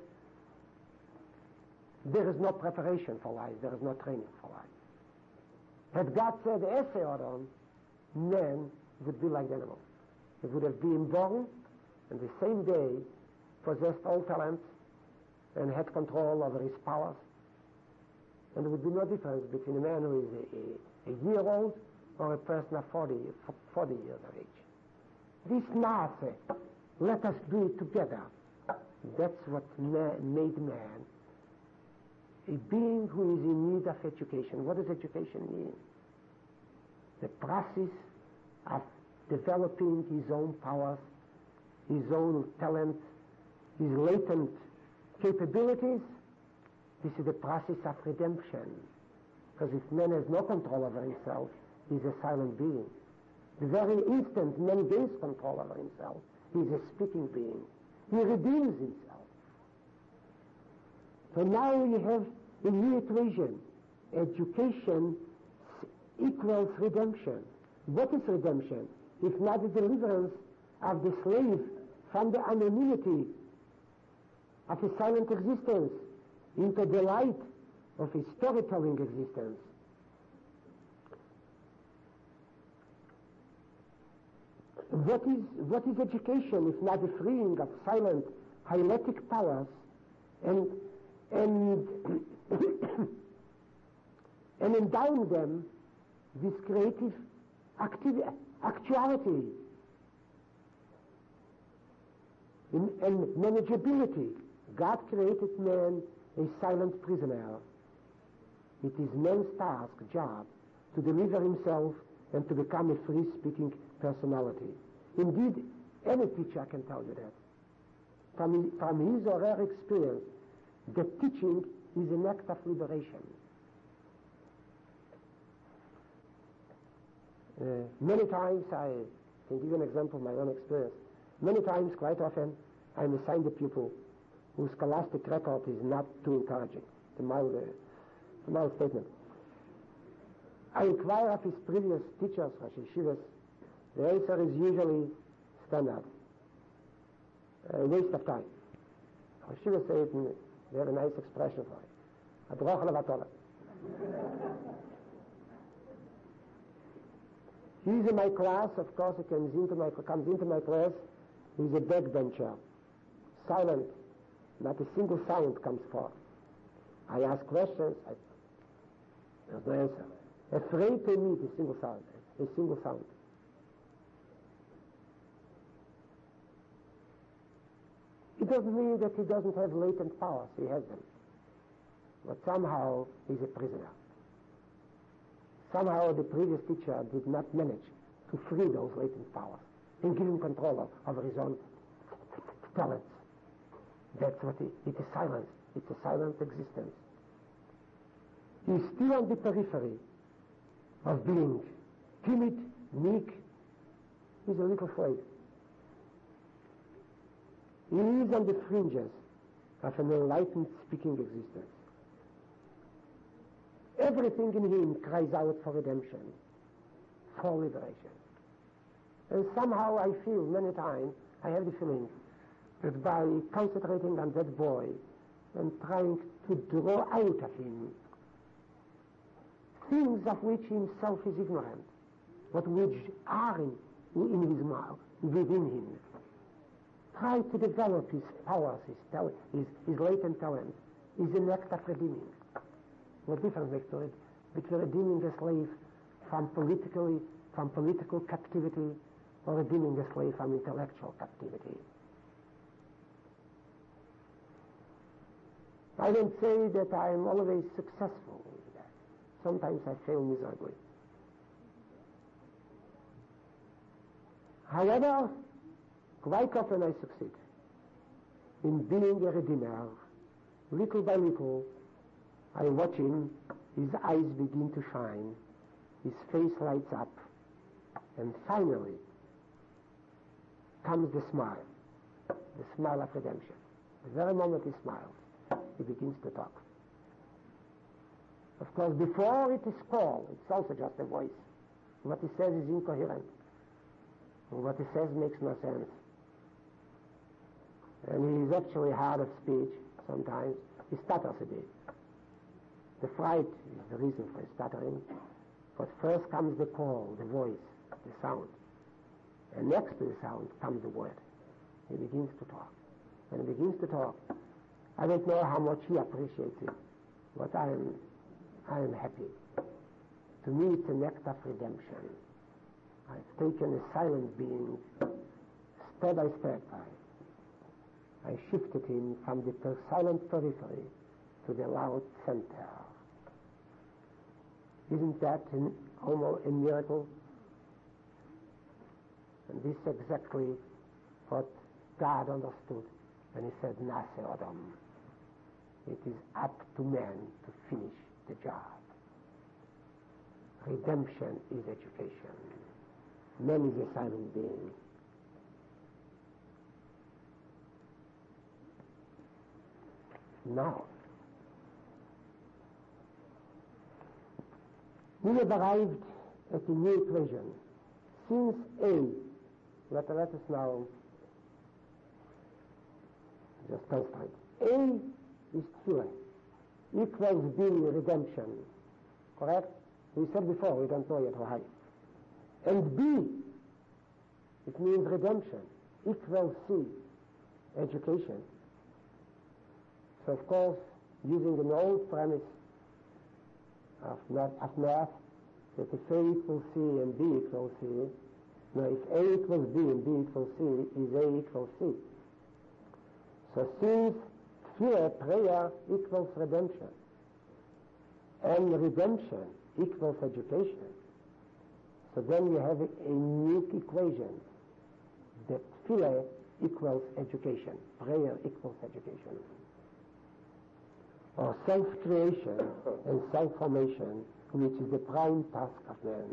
there is no preparation for life, there is no training for life. Had God said, Ese Odom, man would be like the animal. He would have been born, and the same day possessed all talents and had control over his powers. And there would be no difference between a man who is a, a, a year old or a person of forty, forty years of age. This Nase, let us do it together. That's what ma- made man a being who is in need of education. What does education mean? The process of developing his own powers, his own talents, his latent capabilities, this is the process of redemption. Because if man has no control over himself, he's a silent being. The very instant man gains control over himself, he's a speaking being. He redeems himself. So now we have a new equation. Education equals redemption. What is redemption? If not the deliverance of the slave from the anonymity of his silent existence into the light of his storytelling existence. What is, what is education if not the freeing of silent hyletic powers and, and, and endowing them with creative activity, actuality and, and manageability? God created man a silent prisoner. It is man's task, job, to deliver himself and to become a free-speaking personality. Indeed, any teacher can tell you that. From, from his or her experience, that teaching is an act of liberation. Uh, many times, I can give you an example of my own experience. Many times, quite often, I'm assigned a pupil whose scholastic record is not too encouraging, to my, uh, to my statement. I inquire of his previous teachers, Rosh Yeshivas. The answer is usually standard. A waste of time. Rosh Yeshivas say it, and they have a nice expression for it. Adroch levatole. He's in my class, of course, he comes into my, comes into my class. He's a backbencher, silent. Not a single sound comes forth. I ask questions, I, there's no answer. Afraid to meet a single sound, a single sound. It doesn't mean that he doesn't have latent powers, he has them. But somehow he's a prisoner. Somehow the previous teacher did not manage to free those latent powers and give him control of, over his own talents. That's what it, it is silence. It's a silent existence. He is still on the periphery of being timid, meek. He's a little afraid. He is on the fringes of an enlightened speaking existence. Everything in him cries out for redemption, for liberation. And somehow I feel many times, I have the feeling, that by concentrating on that boy and trying to draw out of him things of which himself is ignorant, but which are in, in his mouth, within him, try to develop his powers, his, talent, his, his latent talent, is an act of redeeming. What difference makes to it between redeeming a slave from politically, from political captivity or redeeming a slave from intellectual captivity? I don't say that I'm always successful in that. Sometimes I fail miserably. However, quite often I succeed in being a redeemer. Little by little, I watch him, his eyes begin to shine, his face lights up, and finally comes the smile, the smile of redemption. The very moment he smiles, he begins to talk. Of course, before it is called, it's also just a voice. What he says is incoherent. What he says makes no sense. And he is actually hard of speech sometimes. He stutters a bit. The fright is the reason for his stuttering. But first comes the call, the voice, the sound. And next to the sound comes the word. He begins to talk. When he begins to talk, I don't know how much he appreciates it, but I am, I am happy. To me, it's an act of redemption. I've taken a silent being, step by step. I, I shifted him from the per- silent periphery to the loud center. Isn't that an, almost a miracle? And this is exactly what God understood And he said, Nase Adam. It is up to man to finish the job. Redemption is education. Man is a silent being. Now, we have arrived at a new equation. Since A, let, let us now just concentrate. A is tefillah, equals B, redemption. Correct? We said before, we don't know yet how high. And B, it means redemption, equals C, education. So of course, using an old premise of math, of math that if A equals C and B equals C, no, if A equals B and B equals C, is A equals C. So since tefillah, prayer, equals redemption, and redemption equals education, so then you have a, a unique equation that tefillah equals education, prayer equals education. Or self-creation and self-formation, which is the prime task of man.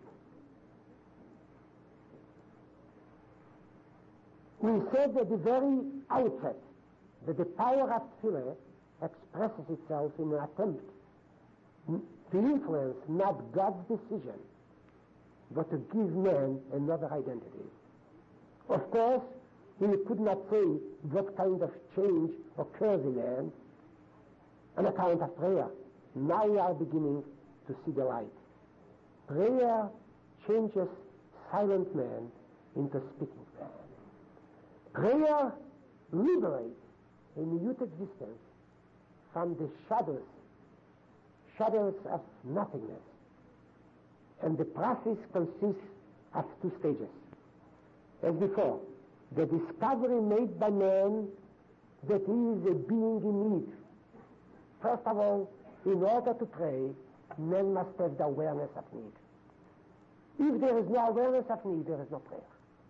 We said at the very outset that the power of tefillah expresses itself in an attempt to influence not God's decision, but to give man another identity. Of course, we could not say what kind of change occurs in man on account of prayer. Now we are beginning to see the light. Prayer changes silent man into speaking man. Prayer liberates a minute existence from the shadows, shadows of nothingness. And the process consists of two stages. As before, the discovery made by man that he is a being in need. First of all, in order to pray, man must have the awareness of need. If there is no awareness of need, there is no prayer.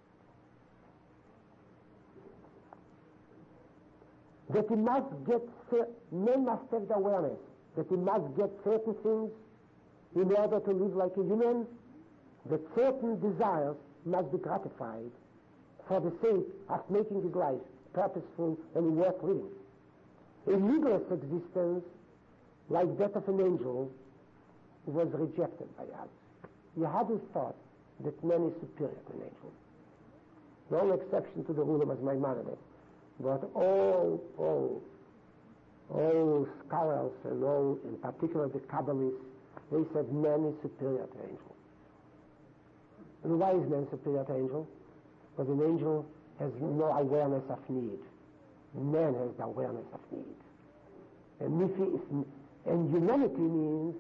That he must get, man must have the awareness that he must get certain things in order to live like a human, that certain desires must be gratified for the sake of making his life purposeful and worth living. A needless existence, like that of an angel, was rejected by us. Yehadus thought that man is superior to an angel. The only exception to the rule was Maimonides. But all, all, all scholars and all, in particular the Kabbalists, they said man is superior to angel. And why is man superior to angel? Because an angel has no awareness of need. Man has the awareness of need. And, if he, if, and humanity means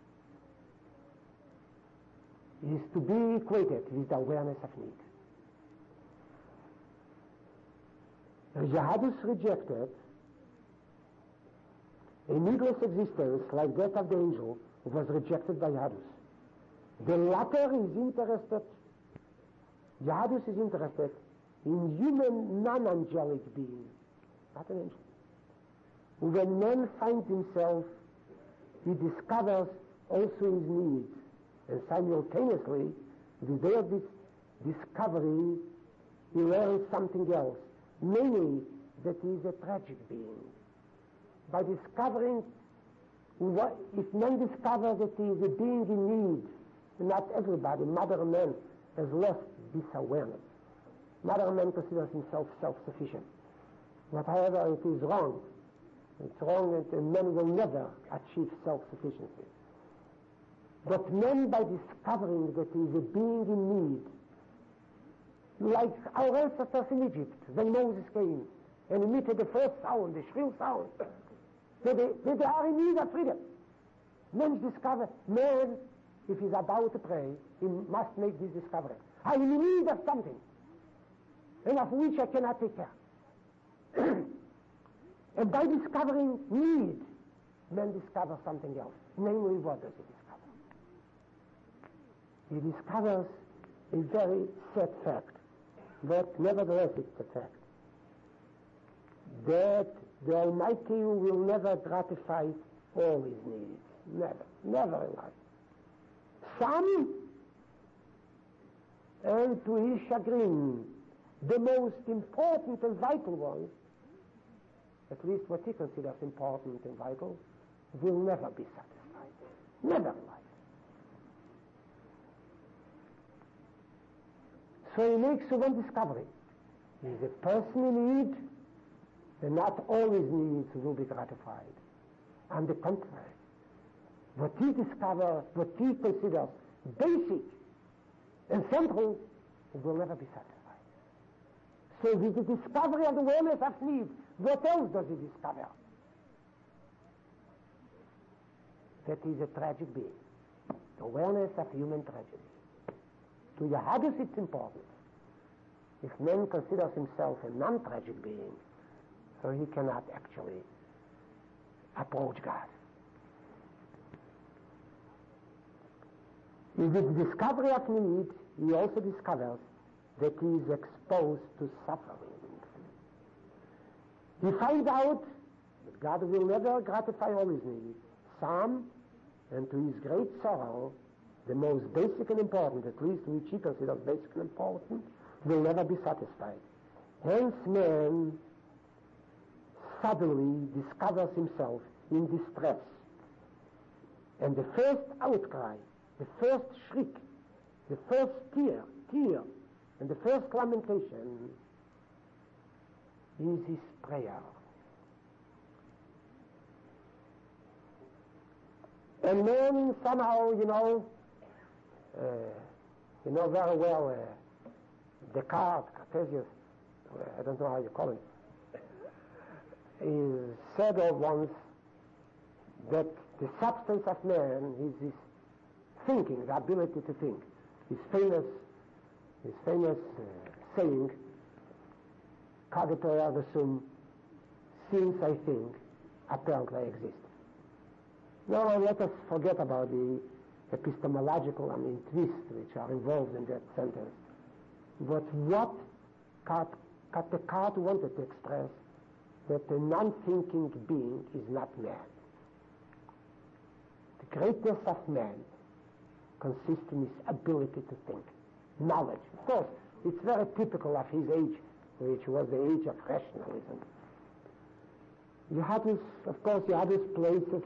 is to be equated with the awareness of need. Yehadus rejected a needless existence like that of the angel was rejected by Yehadus. The latter is interested, Yehadus is interested in human non-angelic beings, not an angel. When man finds himself, he discovers also his needs, and simultaneously, with their dis- discovery, he learns something else, namely that he is a tragic being. By discovering, what, if man discovers that he is a being in need, not everybody, mother man, has lost this awareness. Mother man considers himself self-sufficient. But however, it is wrong. It's wrong that a man will never achieve self-sufficiency. But man, by discovering that he is a being in need, like our ancestors in Egypt, when Moses came and emitted the first sound, the shrill sound, that they, that they are in need of freedom. Men discover, man, if he's about to pray, he must make this discovery. I am in need of something, and of which I cannot take care. And by discovering need, man discovers something else. Namely, what does he discover? He discovers a very sad fact, but nevertheless it's a fact. that the Almighty will never gratify all his needs. Never. Never in life. Some, and to his chagrin, the most important and vital ones, at least what he considers important and vital, will never be satisfied. Never in life. So he makes one discovery. He is a person in need, and not all his needs will be gratified. On the contrary, what he discovers, what he considers basic and central, will never be satisfied. So with the discovery of the awareness of need, what else does he discover? That he is a tragic being. The awareness of human tragedy. To Yahadus it's important. If man considers himself a non-tragic being, so he cannot actually approach God. In the discovery of need, he also discovers that he is exposed to suffering. He finds out that God will never gratify all his needs. Some, and to his great sorrow, the most basic and important, at least which he considers basic and important, will never be satisfied. Hence man suddenly discovers himself in distress. And the first outcry, the first shriek, the first tear, tear, and the first lamentation is his prayer. And man somehow, you know, uh, you know very well, uh, Descartes, Cartesius, uh, I don't know how you call him, he said once that the substance of man is his thinking, the ability to think. His famous, his famous uh, saying, cogito ergo sum, since I think, apparently I exist. Now let us forget about the epistemological, I mean, twists which are involved in that sentence. But what Descartes wanted to express, that a non-thinking being is not man. The greatness of man consists in his ability to think. Knowledge. Of course, it's very typical of his age, which was the age of rationalism. Yahadus, of course, Yahadus places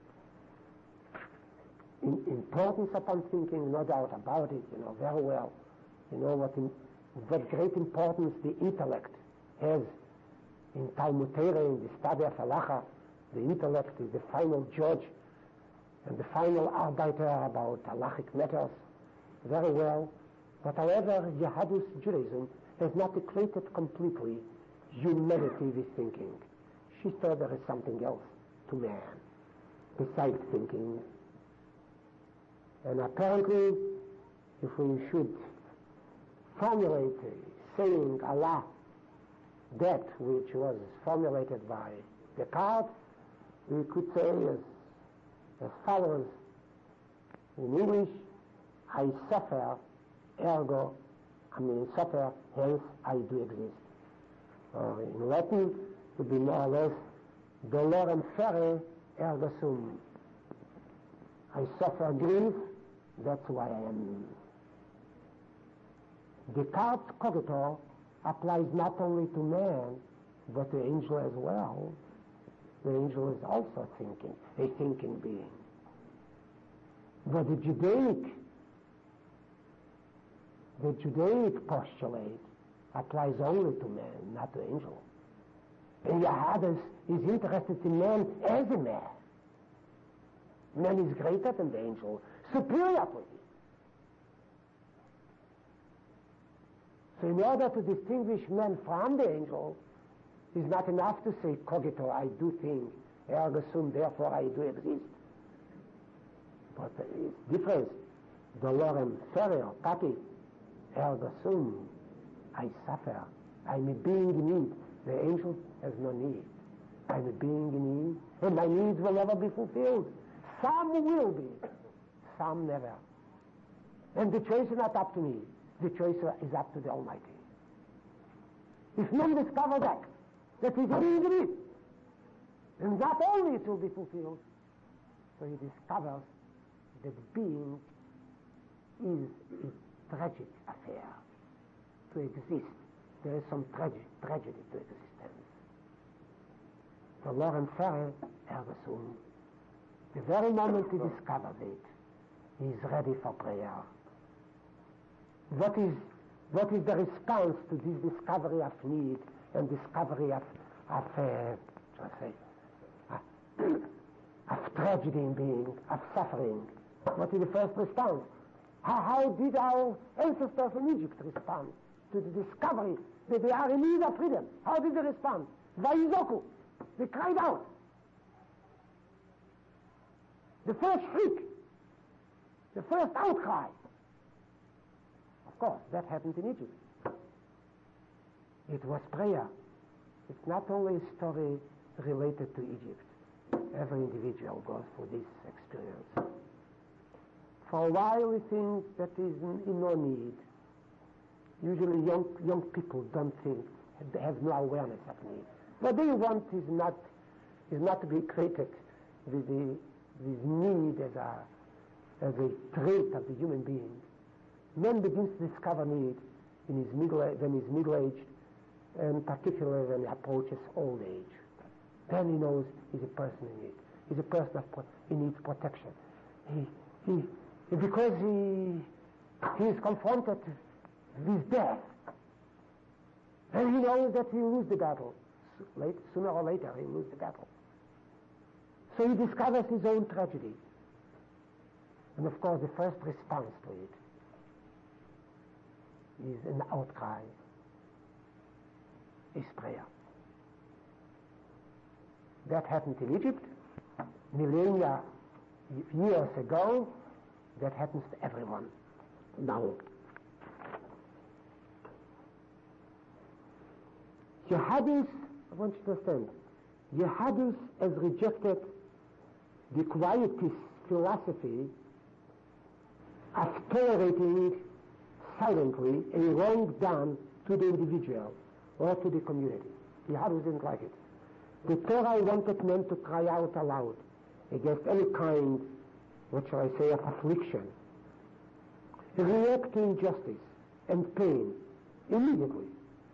in importance upon thinking, no doubt about it, you know, very well. You know what, in, what great importance the intellect has in Talmud Torah, in the study of halacha. The intellect is the final judge and the final arbiter about halachic matters. Very well. But however, Yahadus Judaism has not equated completely humanity with thinking. She thought there is something else to man besides thinking. And apparently, if we should formulate a saying Allah, that which was formulated by Descartes, we could say as, as follows in English: I suffer, ergo, I mean suffer, hence I do exist. Or in Latin, it would be more or less dolorem fere, ergo sum. I suffer grief, that's why I am. Descartes' cogito applies not only to man, but to angel as well. The angel is also thinking, a thinking being. But the Judaic, the Judaic postulate applies only to man, not to angel. And Yahadus is interested in man as a man. Man is greater than the angel, superior to him. So in order to distinguish man from the angel, it's not enough to say, cogito, I do think, ergo sum, therefore I do exist. But it's different. Dolorem fere, papi, ergo sum, I suffer. I'm a being in need. The angel has no need. I'm a being in need, and my needs will never be fulfilled. Some will be, some never. And the choice is not up to me. The choice is up to the Almighty. If men discover that, that is in it. And not only it will be fulfilled, so he discovers that being is a tragic affair. To exist, there is some tragedy, tragedy to existence. Verloren Fähre, Ergesum. The very moment he discovers it, he is ready for prayer. What is, what is the response to this discovery of need and discovery of, of uh, shall I say, uh, of tragedy in being, of suffering? What is the first response? How, how did our ancestors in Egypt respond to the discovery that they are in need of freedom? How did they respond? Vayizoku. They cried out. The first shriek, the first outcry. Of course, that happened in Egypt. It was prayer. It's not only a story related to Egypt. Every individual goes through this experience. For a while we think that is in, in no need. Usually young, young people don't think, they have no awareness of need. What they want is not, is not to be created with the, this need as a, as a trait of the human being. Man begins to discover need in his middle, when he's middle-aged, and particularly when he approaches old age. Then he knows he's a person in need. He's a person of pro- he needs protection. He, he, because he, he is confronted with death, and he knows that he will lose the battle. Late, sooner or later he will lose the battle. So he discovers his own tragedy. And of course the first response to it is an outcry, is prayer. That happened in Egypt millennia, years ago. That happens to everyone now. Jihadis, I want you to understand, Jihadis has rejected the quietist philosophy of tolerating silently a wrong done to the individual or to the community. Jihadis didn't like it. The Torah wanted men to cry out aloud against any kind, what shall I say, of affliction. React to injustice and pain immediately.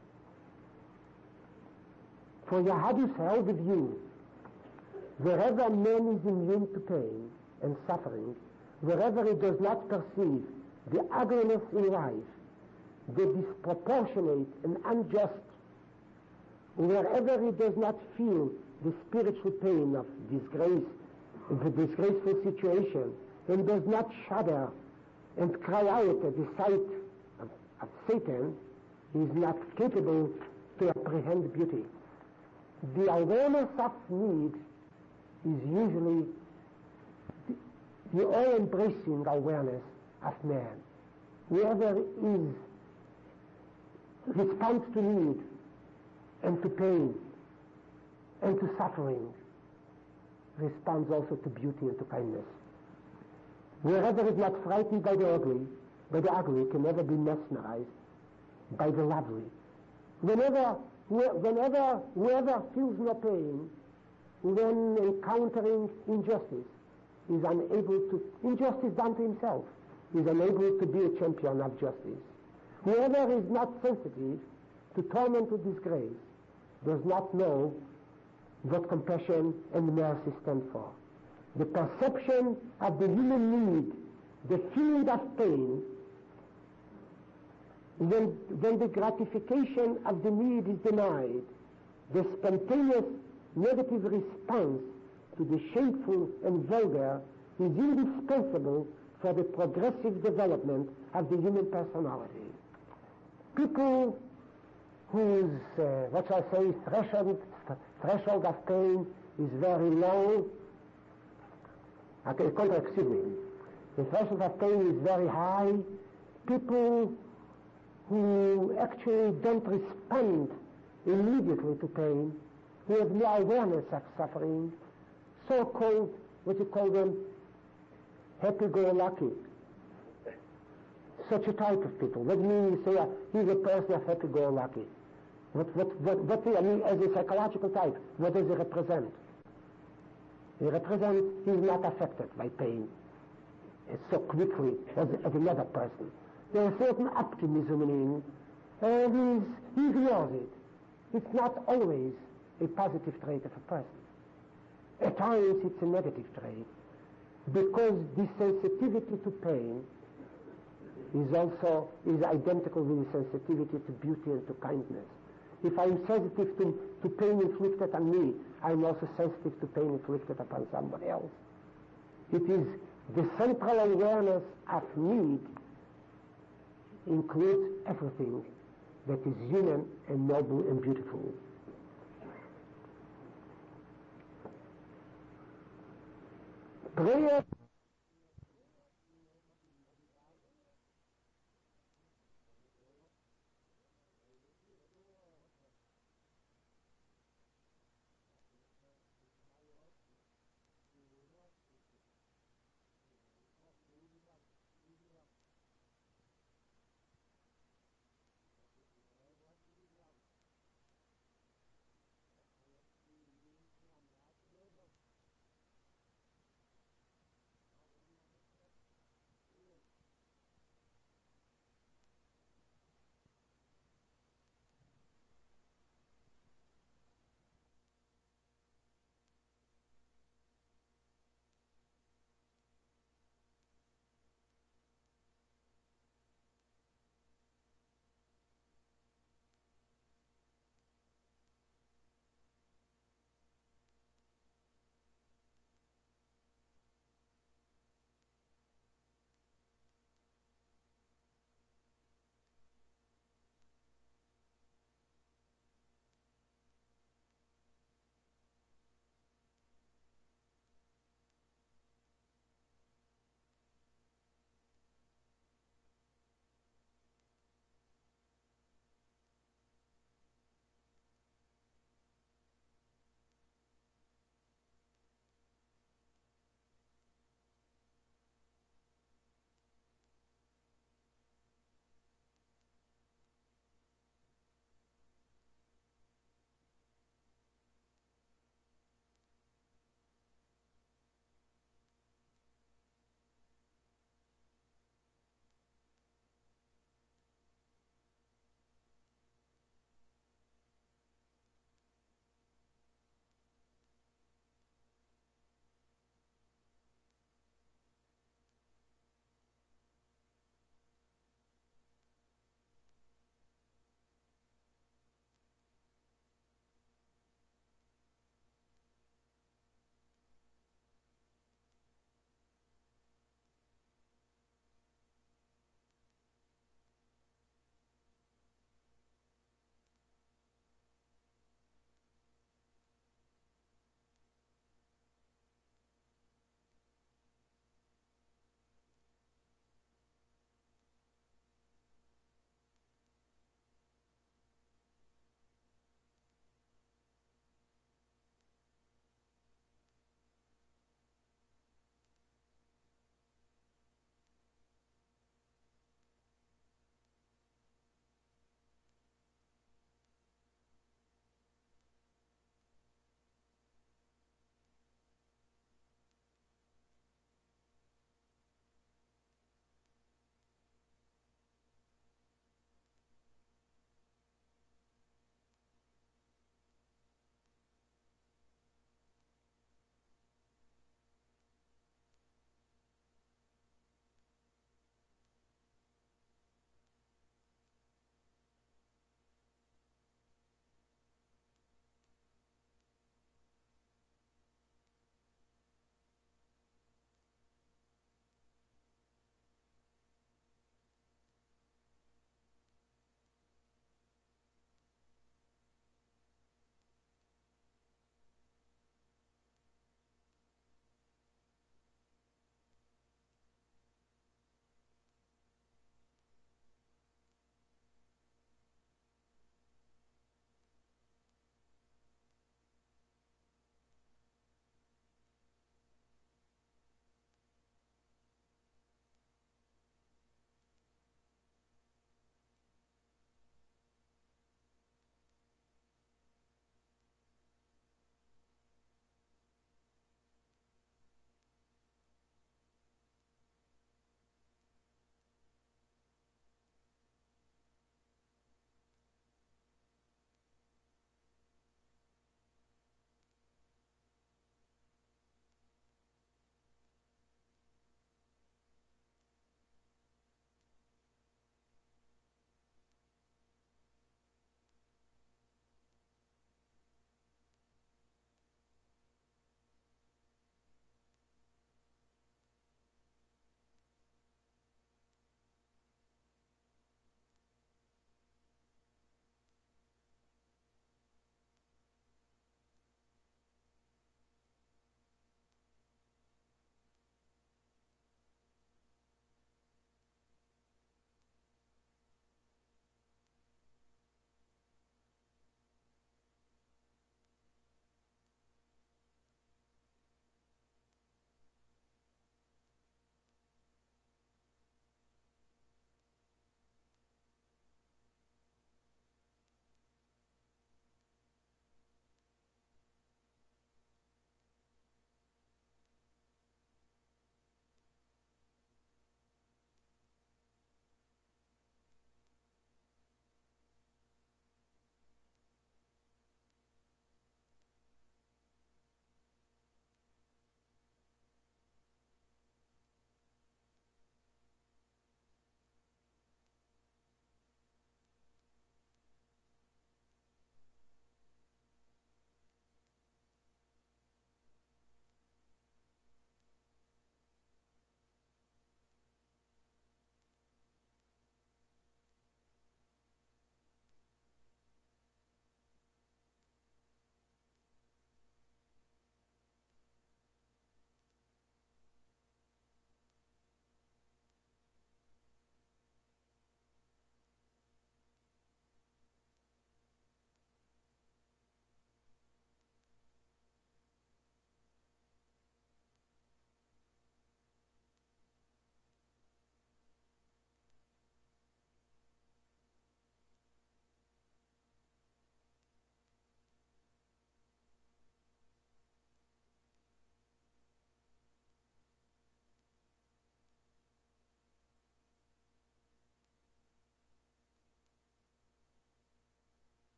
For Jihadis held the view, wherever man is immune to pain and suffering, wherever he does not perceive the ugliness in life, the disproportionate and unjust, wherever he does not feel the spiritual pain of disgrace, the disgraceful situation, and does not shudder and cry out at the sight of, of Satan, he is not capable to apprehend beauty. The awareness of need is usually the, the all-embracing awareness of man. Whoever is responds to need and to pain and to suffering responds also to beauty and to kindness. Wherever is not frightened by the ugly, by the ugly can never be mesmerized by the lovely. Whenever Whenever, whoever feels no pain, when encountering injustice, is unable to, injustice done to himself, is unable to be a champion of justice. Whoever is not sensitive to torment or disgrace, does not know what compassion and mercy stand for. The perception of the human need, the feeling of pain, When, when the gratification of the need is denied, the spontaneous negative response to the shameful and vulgar is indispensable for the progressive development of the human personality. People whose, uh, what shall I say, threshold, threshold of pain is very low, okay, excuse me, the threshold of pain is very high, people who actually don't respond immediately to pain, who have no awareness of suffering, so-called, what you call them, happy-go-lucky. Such a type of people. What do you mean you say uh, he's a person of happy-go-lucky? What, what, what, what, I mean, as a psychological type, what does he represent? He represents, he's not affected by pain so quickly as, as another person. There's a certain optimism in him, and he's, he ignores it. It's not always a positive trait of a person. At times it's a negative trait, because this sensitivity to pain is also is identical with the sensitivity to beauty and to kindness. If I'm sensitive to, to pain inflicted on me, I'm also sensitive to pain inflicted upon somebody else. It is the central awareness of need includes everything that is human and noble and beautiful. Prayer